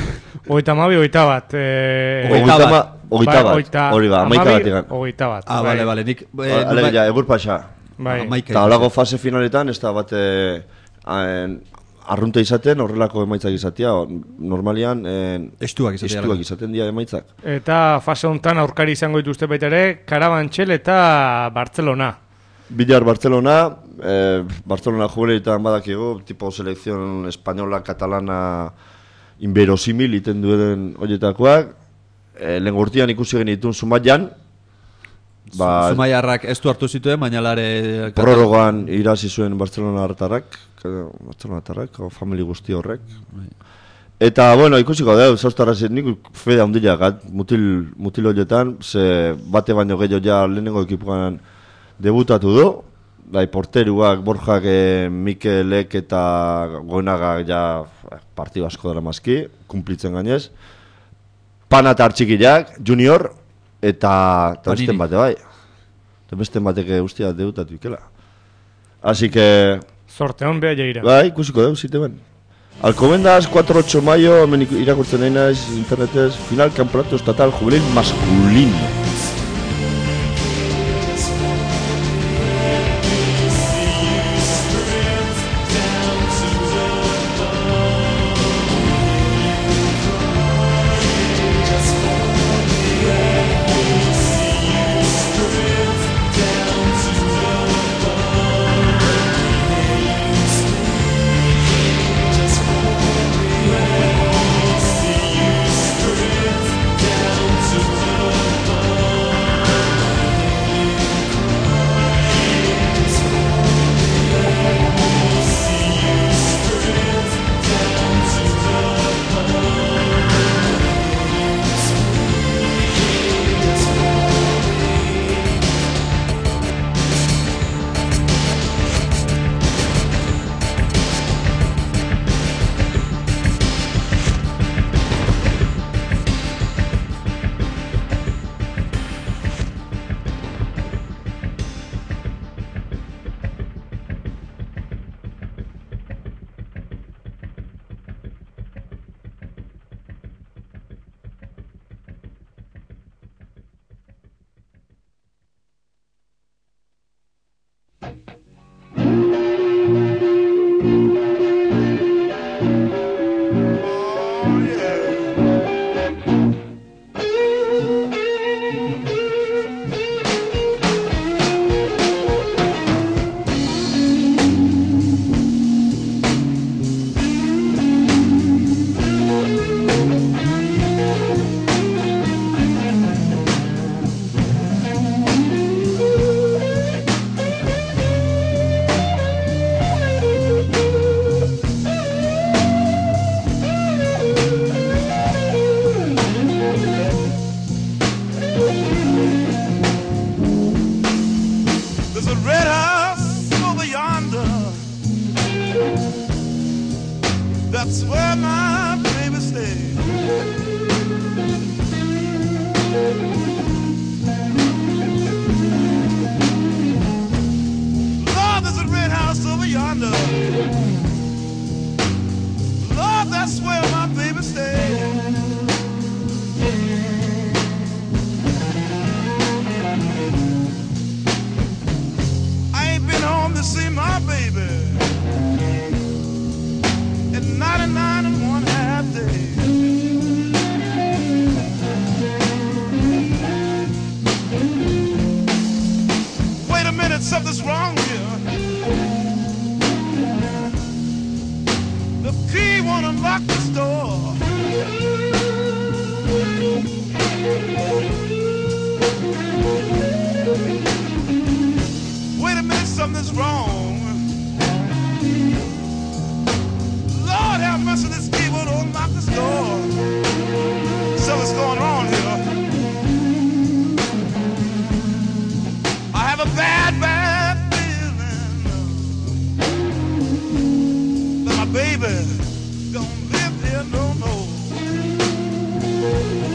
30 bat. 30 bat, hori ba, 11 bat ikan. 30 bat. Bale, nik... Alegia, egur pasa. Eta holago fase finaletan, ez da bat... arrunte izaten, horrelako emaitzak izatea, normalian estuak izaten dira emaitzak. Eta fase honetan aurkari izango dituzte baita ere, Carabanchel eta Barcelona. Villar Barcelona, Barcelona jubileitan badakigu, tipo selekzion espainola, katalana, inverosimil iten duen horietakoak. Lehen urtean ikusi genitun Zumaian, Zumaiarrak ez du hartu zituen, baina lare... Prorrogan irazi zuen Barcelona hartarrak, famili guzti horrek. Eta, bueno, ikusiko da, zauztarrazit, nik fede handiak, mutil horietan, ze bate baino gehiago ja lehenengo ekipuan debutatu du, bai, porteruak, Borjak, Mikelek eta Goenagak ja partidu asko dara mazki, kumplitzen gainez. Pana eta Artxikiak, junior, eta besten bate bai. Eta besten bateke guztia debutatu ikela. Así que... Sorte hon beha jaira. Bai, ikusiko deu, zite ben. Alcobendas, 4-8 mayo, hemen irakurtzen nahi naiz, internetez, final campeonato estatal juvenil masculino.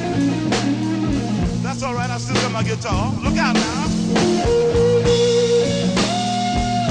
That's all right, I still got my guitar. Look out now.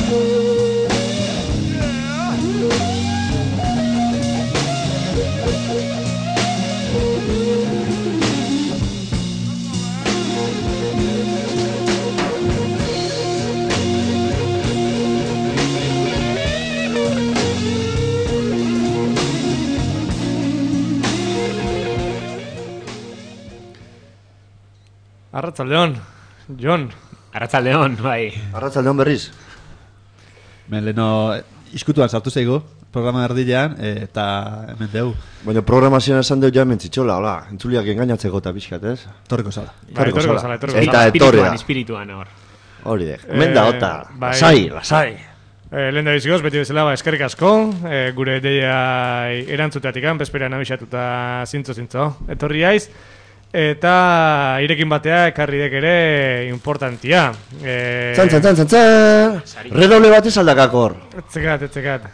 Arratzaldeon, Jon. Arratzaldeon, bai. Arratzaldeon berriz. Leno, iskutuan sartu zeigu, programa erdilean, eta hemen deu. Baina programazioan esan deu ja mentzitxola, hola, entzuliak engainatzeko eta pixkat, ez? Torreko zala. Eta etorrea. Espirituan, hor. Hori de, hemen da, ota, lasai. Lehen da bizigoz, beti bezala, eskerrik asko, gure deia erantzuteatik, bezperan abixatuta zintzo, etorri haiz. Eta irekin batea ekarri dek ere importantia. Zan. Redoble bat aldakakor. Etzekat.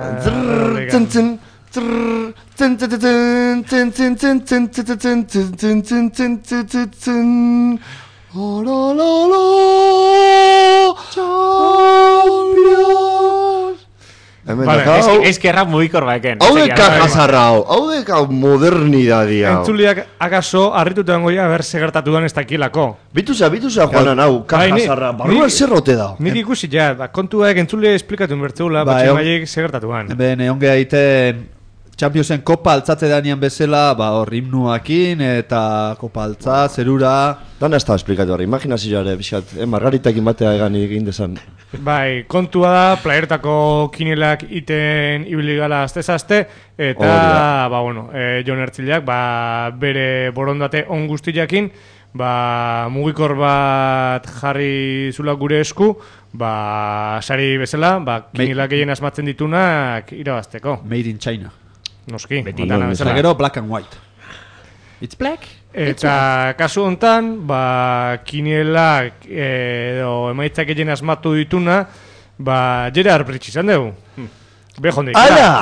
Ez que mugikor baeken. Hau deka jazarra hau deka modernidadia. Entzuliak akaso harrituta dangoia ber segertatu dan ez dakilako. Bituza, Juanan, hau, kajazarra. Barruan zerrote da. Nik ikusi ja, kontuak entzulia esplikatu bertzeula, batximaiek segertatu dan. Ben, egon geha egiten Championsen kopa altzatze danean bezala, hor himnuakin eta kopa altza, zerura. Dana ez da esplikatu hori, imaginazioare, biskat, margaritakin batea egin dezan. Bai, kontua da, playertako kinelak iten ibili gala azte-zazte, eta, Jon Ertziliak, bere borondate on guztiakin, mugikor bat jarri zula gure esku, sari bezala, kinelak egin asmatzen ditunak irabazteko. Made in China. Noski, eta gero black and white. It's black. Eta kasu hontan, kinielak edo emaitzak egin asmatu dituna, Gerard Bridge izan dugu. Bejondik. Ala!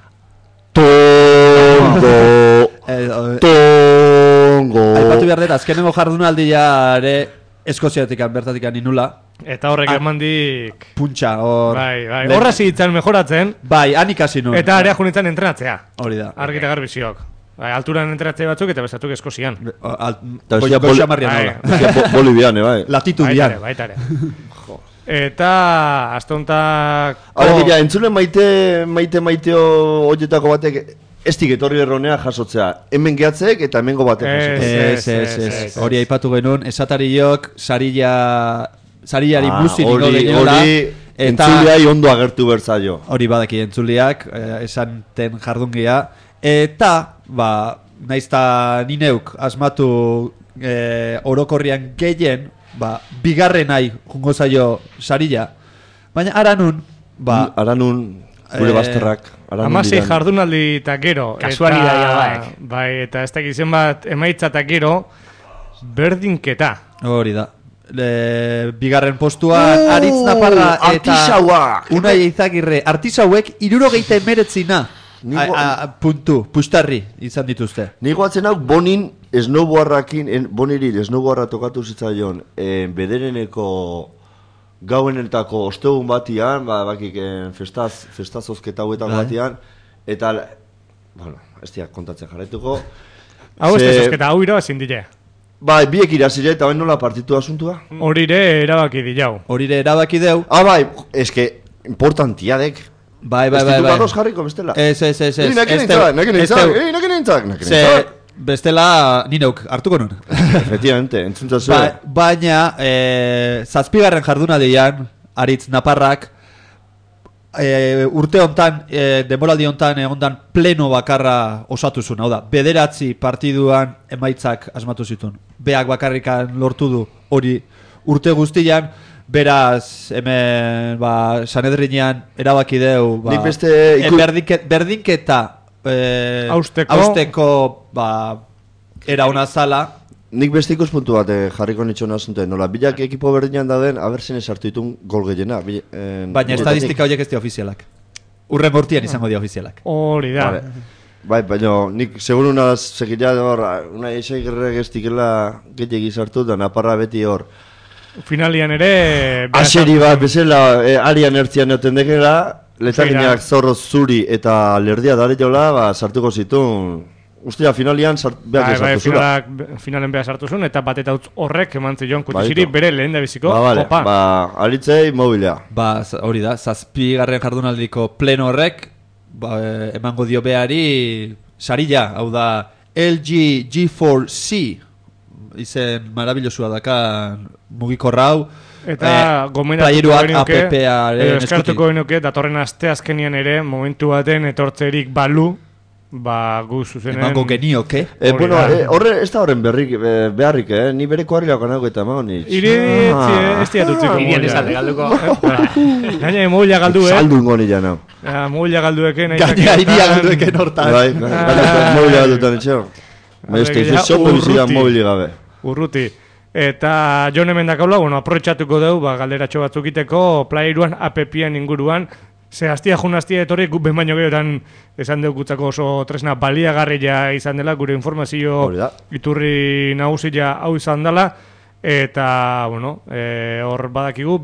Tongo! Aipatu behar dut, azkenengo jardunaldia ere Eskoziatikan bertatikan inula. Eta horrek emandik... Puntxa, hor... Bai, horra zitzen mejoratzen. Bai, han ikasi nun. Eta area junitzen entrenatzea. Hori da. Argita garbiziok. Alturan entrenatzea batzuk eta bezatuk Eskozian. Goia marrian hola. Boliviane, bai. Latitudian. Baitare. Eta... Aztontak... Hora dira, entzule maiteo horietako batek... Ez etorri erronea jasotzea. Hemen gehatzek eta hemengo batek jasotzea. Ez. Hori aipatu genuen, esatariok, sariari muzin ino deniola. Hori entzuliai ondo agertu bertzaio. Hori badaki entzuliak, esan ten jardungia. Eta, naizta nineuk asmatu orokorrian gehien, bigarren nahi jungo zaio saria. Baina aranun, gure bazterrak. Amasei jardunaldi eta gero. Kasualidadia baek. Bai, eta ez dakizen bat emaitza eta gero, berdinketa. Hori da. Bigarren postuan Aritz Naparra eta Unai Eizagirre. Artisauek 69 pustarri izan dituzte. Nik guatzen hau Bonin Boniri snowboarra tokatu zitzaion bedereneko gauenetako ostegun batian, bakik festazozketa huetan batian, eta, ez diak kontatzen jarraituko. Hau ez zozketa, hau irabazin dile. Bai, biek irazire eta bain nola partitu asuntua. Horire erabaki dilau. Horire erabaki deu. Bai, eske, importantiadek. Bai. Estitutados jarriko bestela. Ez. Nakin nintzak. Bestela nineuk hartuko nun. Efectivamente, entzuntzat zuen. Baina, zazpigarren jardunaldian, Aritz Naparrak, urte hontan, demoraldi hontan egondan pleno bakarra osatu zuen. Hau da, 9 partiduan emaitzak asmatu zituen. Beak bakarrikan lortu du hori urte guztian, beraz, hemen, Sanedrinean erabaki deu, berdinketa, austeko era ona zala. Nik beste ikuspuntu bat jarriko nitxona asunten. Nola, bilak ekipo berdinan dauden, abertzen esartu ditun gol gehiena. Baina estadistika horiek ez di ofizialak. Urren bortien izango di ofizialak. Hori da. Bai, baina nik seguru segila hor, una Eizagirre gestikela gehiagi sartu, da Naparra beti hor finalian ere... Aseri bat, bezala, arian ertzian neoten dekera, letaniak zorro zuri eta lerdia dare jola, sartuko zituen. Ustea, finalian behar sartu zura. Finalen behar sartu zuen, eta bat eta horrek eman zion kutisiri bere lehen da biziko kopa. Alitzei mobilea. Hori da, 7. jardunaldiko pleno horrek, emango dio behari sarila, hau da LG G4C, izen marabilosua daka mugikorra hau, eta eskartuko genuke, datorren aste azkenian ere, momentu baten etortzerik balu, gu zuzenen... Emango genioke. Horre, ez da horren beharrik, ni bereko harrilako nago eta emago nitz. Ez diatutzeko Irian ez alde galduko. Gaina, mugila galdu, Saldu ingoni jana. Mugila galdueken. Gaina, iria galdueken hortan. Mugila galduetan etxeo. Ez sopo bizidan mobili gabe. Urruti. Eta Jon hemen dakaula, aprobetxatuko dugu, galderatxo batzuk iteko, Play 2an, app-an inguruan, ze hastia etorri, gu ben baino gehiotan esan dugutzako oso tresna baliagarria izan dela, gure informazio iturri nagusia hau izan dela, eta, hor badakigu,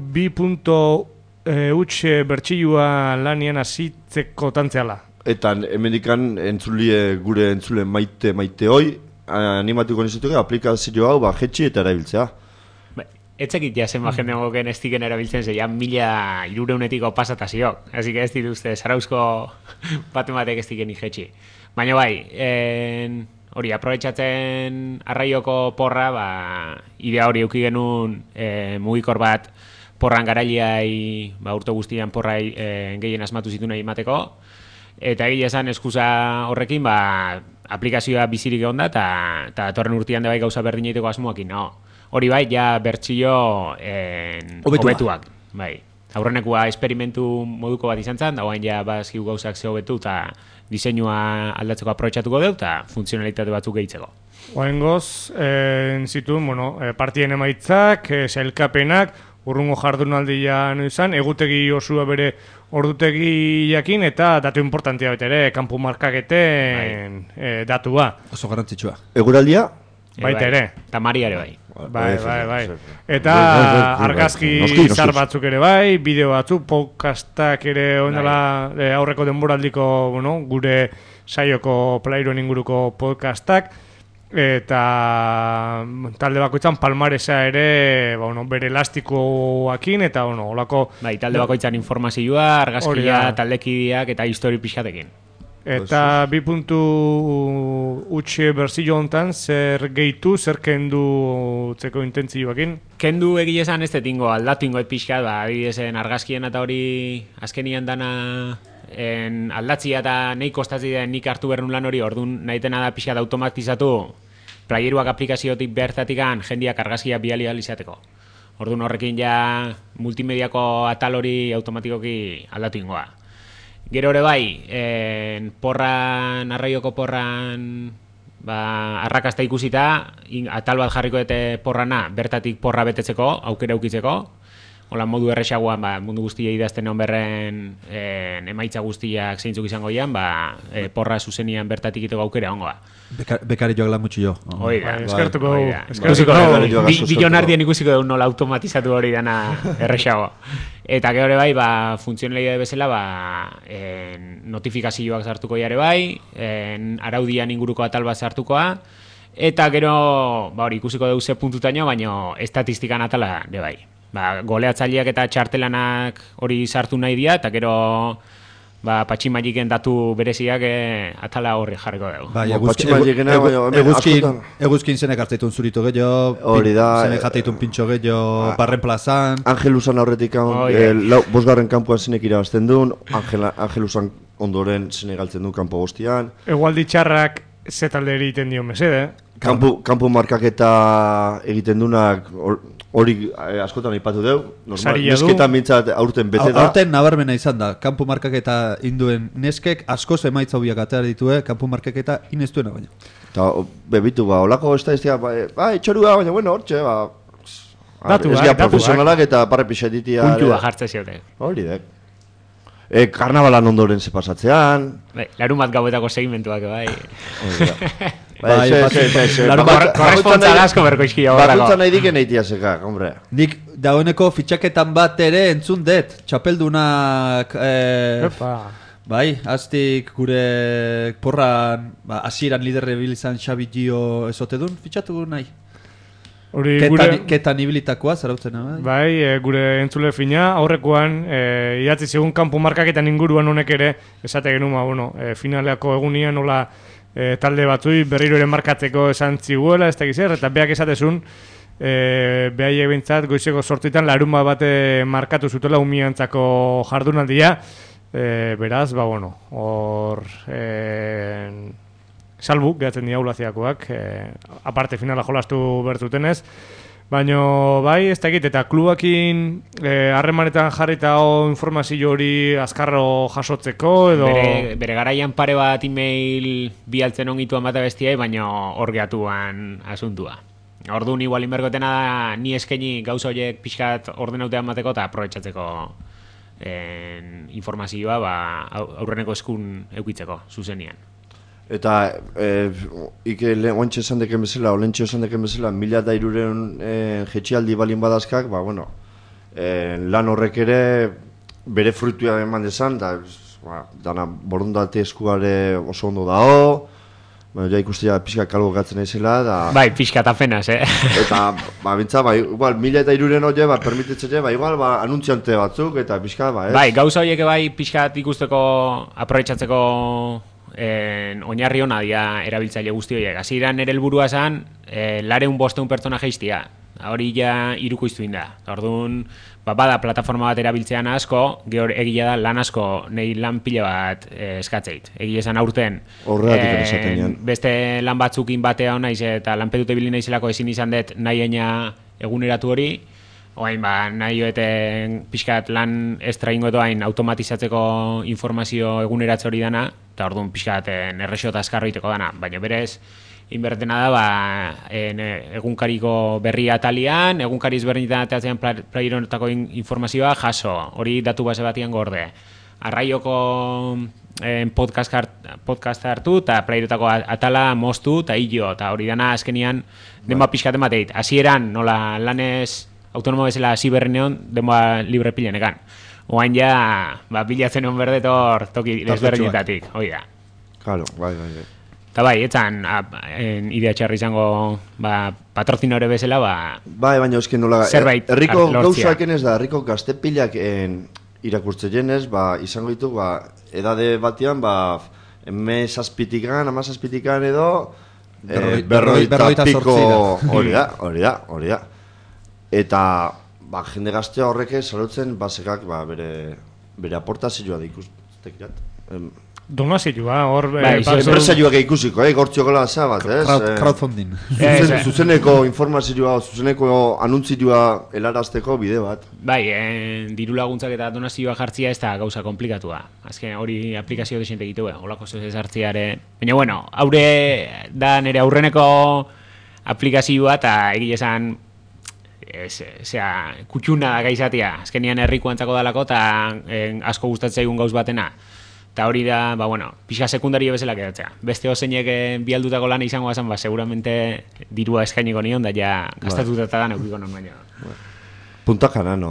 2.huts bertxilua lanian azitzeko tantzeala. Eta hemendikan gure entzule maite hoi, animatuko nizutuke aplikazio hau jetxi eta erabiltzea. Etzekit jasen bajen dengoken ez diken erabiltzen zeian 1.300 pasataziok. Asi que ez dituzte, zarauzko batek ez diken jetxi. Baina bai, hori, aprobetxatzen arraioko porra, idea hori euki genuen mugikor bat porran garailiai, urte guztian porrai gehien asmatu zitu nahi emateko. Eta egia esan eskusa horrekin, aplikazioa bizirik egon da, eta torren urtean de bai gauza berdin egiteko asmoakin, Hori bai, ja bertxio hobetuak. Bai. Aurrenekua esperimentu moduko bat izan zen, da guain ja bazkiu gauzak ze hobetu eta diseinua aldatzeko aprobetxatuko dut eta funtzionalitate batzuk gehitzeko. Oengoz, zituen, partien emaitzak, sailkapenak, urrungo jardunaldian izan, egutegi osua bere ordutegi jakin eta datu importantia bete ere, kanpu markaketen datua. Oso garrantzitsua. Eguraldia? Baita ere. Eta Maria ere bai. Bai. Eta argazki zar batzuk ere bai, bideo batzuk, podcastak ere ondela aurreko denboraldiko, gure saioko Playroen inguruko podcastak, eta talde bakoitzan palmaresa ere bere elastikoakin, eta olako... Bai, talde bakoitzan informazioa, argazkia, taldekideak eta histori pixatekin. Eta 2.huts berzio hontan, zer gehitu, zer kendu tzeko intentzioakin? Kendu egile esan ez detingo, aldatu ingoet pixkat, adidezen argazkien eta hori azkenian dana aldatzia eta nahi kostatzi den nik hartu berrun lan hori, orduan nahitena da pixkat automatizatu playeruak aplikaziotik behartatikan jendiak argazkia biali izateko. Orduan horrekin ja multimediako atal hori automatikoki aldatu ingoa. Gero ere bai, arraioko porran arrakasta ikusita, atal bat jarriko dute porrana, bertatik porra betetzeko, aukera ukitzeko. Hola, modu erresagoan, mundu guztia idazten egon berren emaitza guztiak zeintzuk izango ian, porra zuzenian bertatik iteko aukera ongoa. Bekari joak lan mutxillo. Eskertuko. Bilonardien ikusiko dugu nola automatizatu hori dana erresago. Eta gero bai, funtzionalidade bezala, notifikazioak sartuko jare bai, araudian inguruko atal bat sartukoa, eta gero, ikusiko dugu ze puntutaino, baina estatistikan atala de bai. Goleatzaileak eta txartelanak hori sartu nahi dira, eta gero patximaiken datu bereziak atala horri jarriko dugu. Eguzkin zenek hartzaitun zurito gehiago, zenek jateitun pintxo gehiago, barren plazan. Angelusan aurretik, bosgarren kampuan zenek irabazten duen, Angelusan ondoren zenek galtzen duen kampo guztian. Egualdi txarrak zetalde egiten dio mesede. Kampu markaketa egiten duenak hori askotan aipatu deu. Nesketan mintzat aurten bete da. Aurten nabarmena izan da. Kampu markaketa induen neskek askoz emaitza hobiak atera ditue, kampu markaketa ineztuena baina. Eta bebitu, olako estadistia, etxorua, baina bueno, hortxe, ez gira profesionalak eta parre pixetitia. Puntua jartze ziote. Hori dek. Karnabalan ondoren ze pasatzean. Larun bat gauetako segimentuak, bai. Korrespontzal asko berko izkia horrako. Bakuntza nahi diken eitia sekak, hombre. Nik dagoeneko fitxaketan bat ere entzun dut, txapeldunak... Bai, aztik gure porran, hasieran liderre bilizan Xabi Gio ezote duen, fitxatu nahi. Ketan ibilitakoa, zarautzen, bai, gure entzule fina, aurrekoan, idatzi segun kanpo markaketan inguruan honek ere, esate genuen, finaleako egunian, nola talde batzui berriro ere markatzeko esan ziguela, ez da gizer, eta beak esatezun, behaiek bintzat, goizeko sortzitan, larun bate markatu zutela umiantzako jardunaldia, beraz, hor... salbu, gehatzen dira ulaziakoak, aparte finala jolastu bertutenez, baina bai, ez da egit, eta klubakin harremanetan jarri eta informazio hori azkarro jasotzeko, edo... Bere garaian pare bat email bialtzen ongituan bat abestia, baina hor gehatuan asuntua. Orduan igual inbergotena da, ni eskaini gauza horiek pixkat ordenautean mateko eta aprobetxatzeko informazioa aurreneko eskun eukitzeko, zuzenian. Eta ike ointxe esan deken bezala, olentxe esan deken bezala, 1.300 jetxialdi balin badazkak, lan horrek ere bere fruitua eman dezan, da dana borondate eskuare oso ondo dao, ja ikustea pixka kalbo gatzen aizela, da... Bai, pixka eta apenas, Eta, bintza, igual, 1.300 hori, permititzen, igual, anuntziante batzuk, eta pixka, Bai, gauza horiek bai pixka ikusteko, aprobetxatzeko oinarri hona dia erabiltzaile guzti horiek. Hasieran ere helburua zen, 200 pertsona jeistia. Hori ja irukoiztu da. Orduan, bada plataforma bat erabiltzean asko, gehor egia da lan asko, nahi lan pila bat eskatzeit. Egia esan aurten, beste lan batzukin batea naiz eta lanpedute bili naizelako ezin izan dut nahiena eguneratu hori, oain nahi joeten pixkat lan estraingo edoain automatizatzeko informazio eguneratze hori dana, eta orduan pixkaten errexo eta azkarro iteko dana, baina berez inbertena da egunkariko berri atalian, egunkari ezberdinetan ateatzean playeronetako informazioa jaso, hori datu base batian gorde. Arraioko podcast hartu eta playerotako atala moztu eta hilo, eta hori dana azkenian denba pixkaten bateit. Hasieran nola lanez autonomo bezala hasi berri neon, denba libre pilenekan. Oain ja, bilatzen hon berdetor toki desberdinetatik, hori da. Claro, bai. Eta bai, etzan idea txarri izango patrozinore bezala, bai, baina eusken nola, zerbait herriko gauzak enez da, herriko gaztepilak irakurtze jenez, izango ditu, edade batean, amazazpitikan edo, berroita piko, hori da. Eta, jende gaztea horreke salutzen, sekak, bere aportazioa da ikustek jat. Donazioa, hor... Enpresaioak ikusiko, gortxokola zabat, crowdfunding. Zuzeneko informazioa, zuzeneko anuntzioa helarazteko bide bat. Bai, diru laguntzak eta donazioa jartzia ez da gauza komplikatua. Azken hori aplikazio desente egitu, holako zez hartziare... Baina, bueno, haure da nire aurreneko aplikazioa eta egile esan... kutxuna da gaizatia. Azkenian herriko antzako dalako eta asko gustatzaigun gauz batena. Eta hori da, pixka sekundario bezala kedatzea. Beste hozeinek bialdutako lan izango bazan, seguramente dirua eskainiko nion, da ja gastatuta da neukiko non baina. Punta Canano.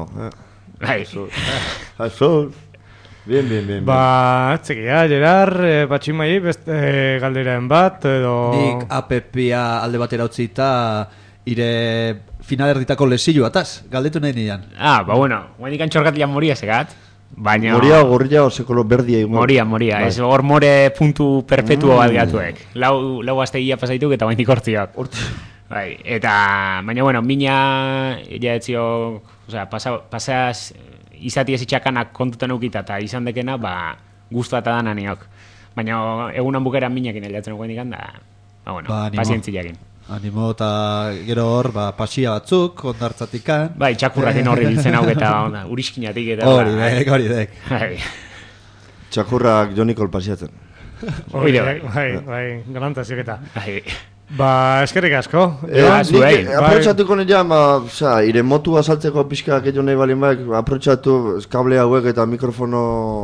Bien. Txekia, Gerard, Patximai, beste galderaen bat, edo... Nik APP-a alde batera utzi eta ire finalerditako lesillo ataz, galdetu nahi nian. Guainikan txorkatian moria segat. Moria gorria osekolo berdia igual. Moria. Ez hor more puntu perpetuo bat gatuek. Lau astegia pasaituk eta baindik hortziak. Eta, baina, mina jaetzio, pasaz izati ez itxakanak kontutan eukita eta izan dekena, guztu eta dana niok. Baina, egunan bukeran minakin eliatzen guainikan da, pazientziakin. Animo eta gero hor, pasia batzuk, ondartzatikan. Bai, txakurrakin horri biltzen hau eta uriskinatik eta... Hori dek. Txakurrak Jonikol pasiatzen. Bai, galantazioak eta. Eskerrik asko. Aprotxatuko nirean, ire motu azaltzeko pixka keio nahi balin baik, aprotxatu kable hauek eta mikrofono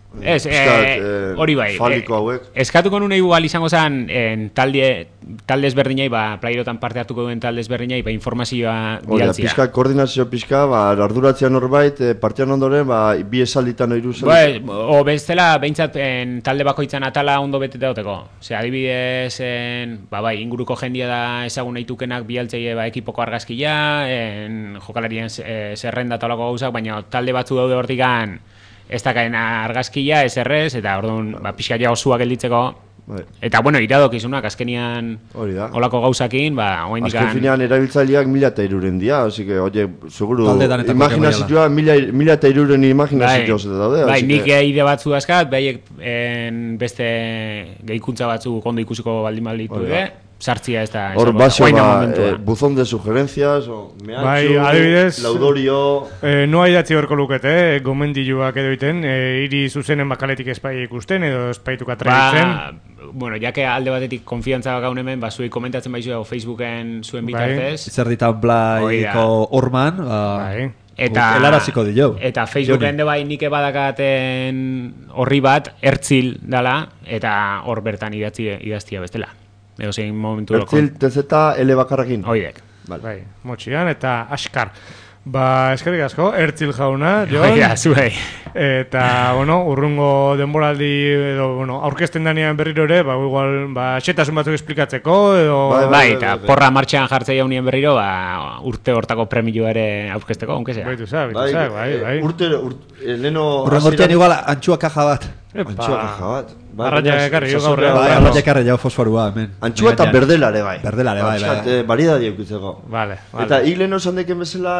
Ez, hori bai. Faliko hauek. Eskatuko nuen igual izango zen talde ezberdinei, playerotan parte hartuko duen talde ezberdinei, informazioa bidaltzia. Koordinazio pixka, arduratzea norbait, partian ondoren, bi esalditan hiru esalditan. O bestela, behintzat talde bakoitzan atala ondo betete dauteko. Adibidez, inguruko jendia da ezagun naitukenak bialtzei ekipoko argazkia, jokalarien zerrenda talako gauzak, baina talde batzu daude hortikan ez dakaen argazkia, ez errez, eta orduan pixkaria osua gelditzeko. Eta, iradokizunak, azkenian olako gauzakin, azken finean erabiltzaileak 1.300 dia, así que, oye, seguro, imaginazioa 1.300 imaginazioa daude. Nik ide batzu askat, beste gehikuntza batzu kondo ikusiko baldin balditu sartzia ez da. Hor, basio, buzón de sugerencias, adibidez, laudorio... Noa idatzi horko lukete, gomendioak edo iten, hiri zuzenen bakaletik espai ikusten, edo espaituka traitzen. Ja que alde batetik konfiantza gaun hemen, zuei komentatzen baizu Facebooken zuen bitartez. Zer ditan Blaiko Orman, helaraziko dio. Eta Facebooken de nik badakaten horri bat, Ertzil dala, eta hor bertan idaztia bestela. Ertzil TZ L bakarrakin. Oidek. Motxian eta askar. Eskerrik asko, Ertzil jauna, Jon. Zuei. Eta, urrungo denboraldi, edo, aurkezten danean berriro ere, igual, xetasun batzuk esplikatzeko, edo... Eta porra martxan jartzea jaunien berriro, urte hortako premio ere aurkezteko, onke zea. Bai. Urrengo urtean igual, antxua kaja bat. Antxua kaja bat. Arraia ekarri, jo gaurrean. Arraia ekarri, jau fosforua, hemen. Antxua eta berdelare, bai. Berdelare, bai. Baridadi eukitzeko. Vale. Eta higleno esan deken bezala...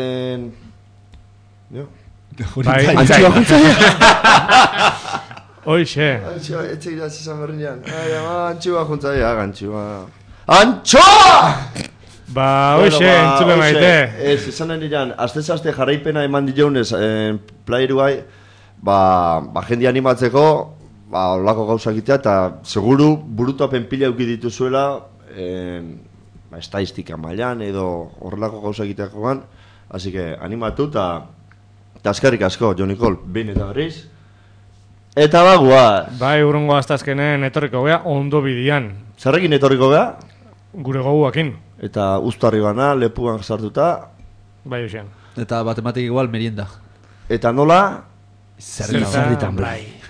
Antxua juntzaia. Hoixe. Antxua, etxe iraz izan berriñan. Antxua juntzaia, antxua. Antxua! Hoixe, entzule maite. Ez, esan nirean, azte jarraipena eman diounez playeruai, jendia animatzeko, olako gauza egitea, eta seguru burutapen pila euki dituzuela estadistika mailan edo horrelako gauza egiteakoan, así que animatu eta eskerrik asko, Jon Nicole, behin eta berriz. Eta bagua! Urrungo aztazkenen etorriko gea, ondo bidian. Zerrekin etorriko gea? Gure goguakin. Eta uztarri bana, lepuan sartuta. Hoxean. Eta batematik igual merienda. Eta nola? Zerritan blai.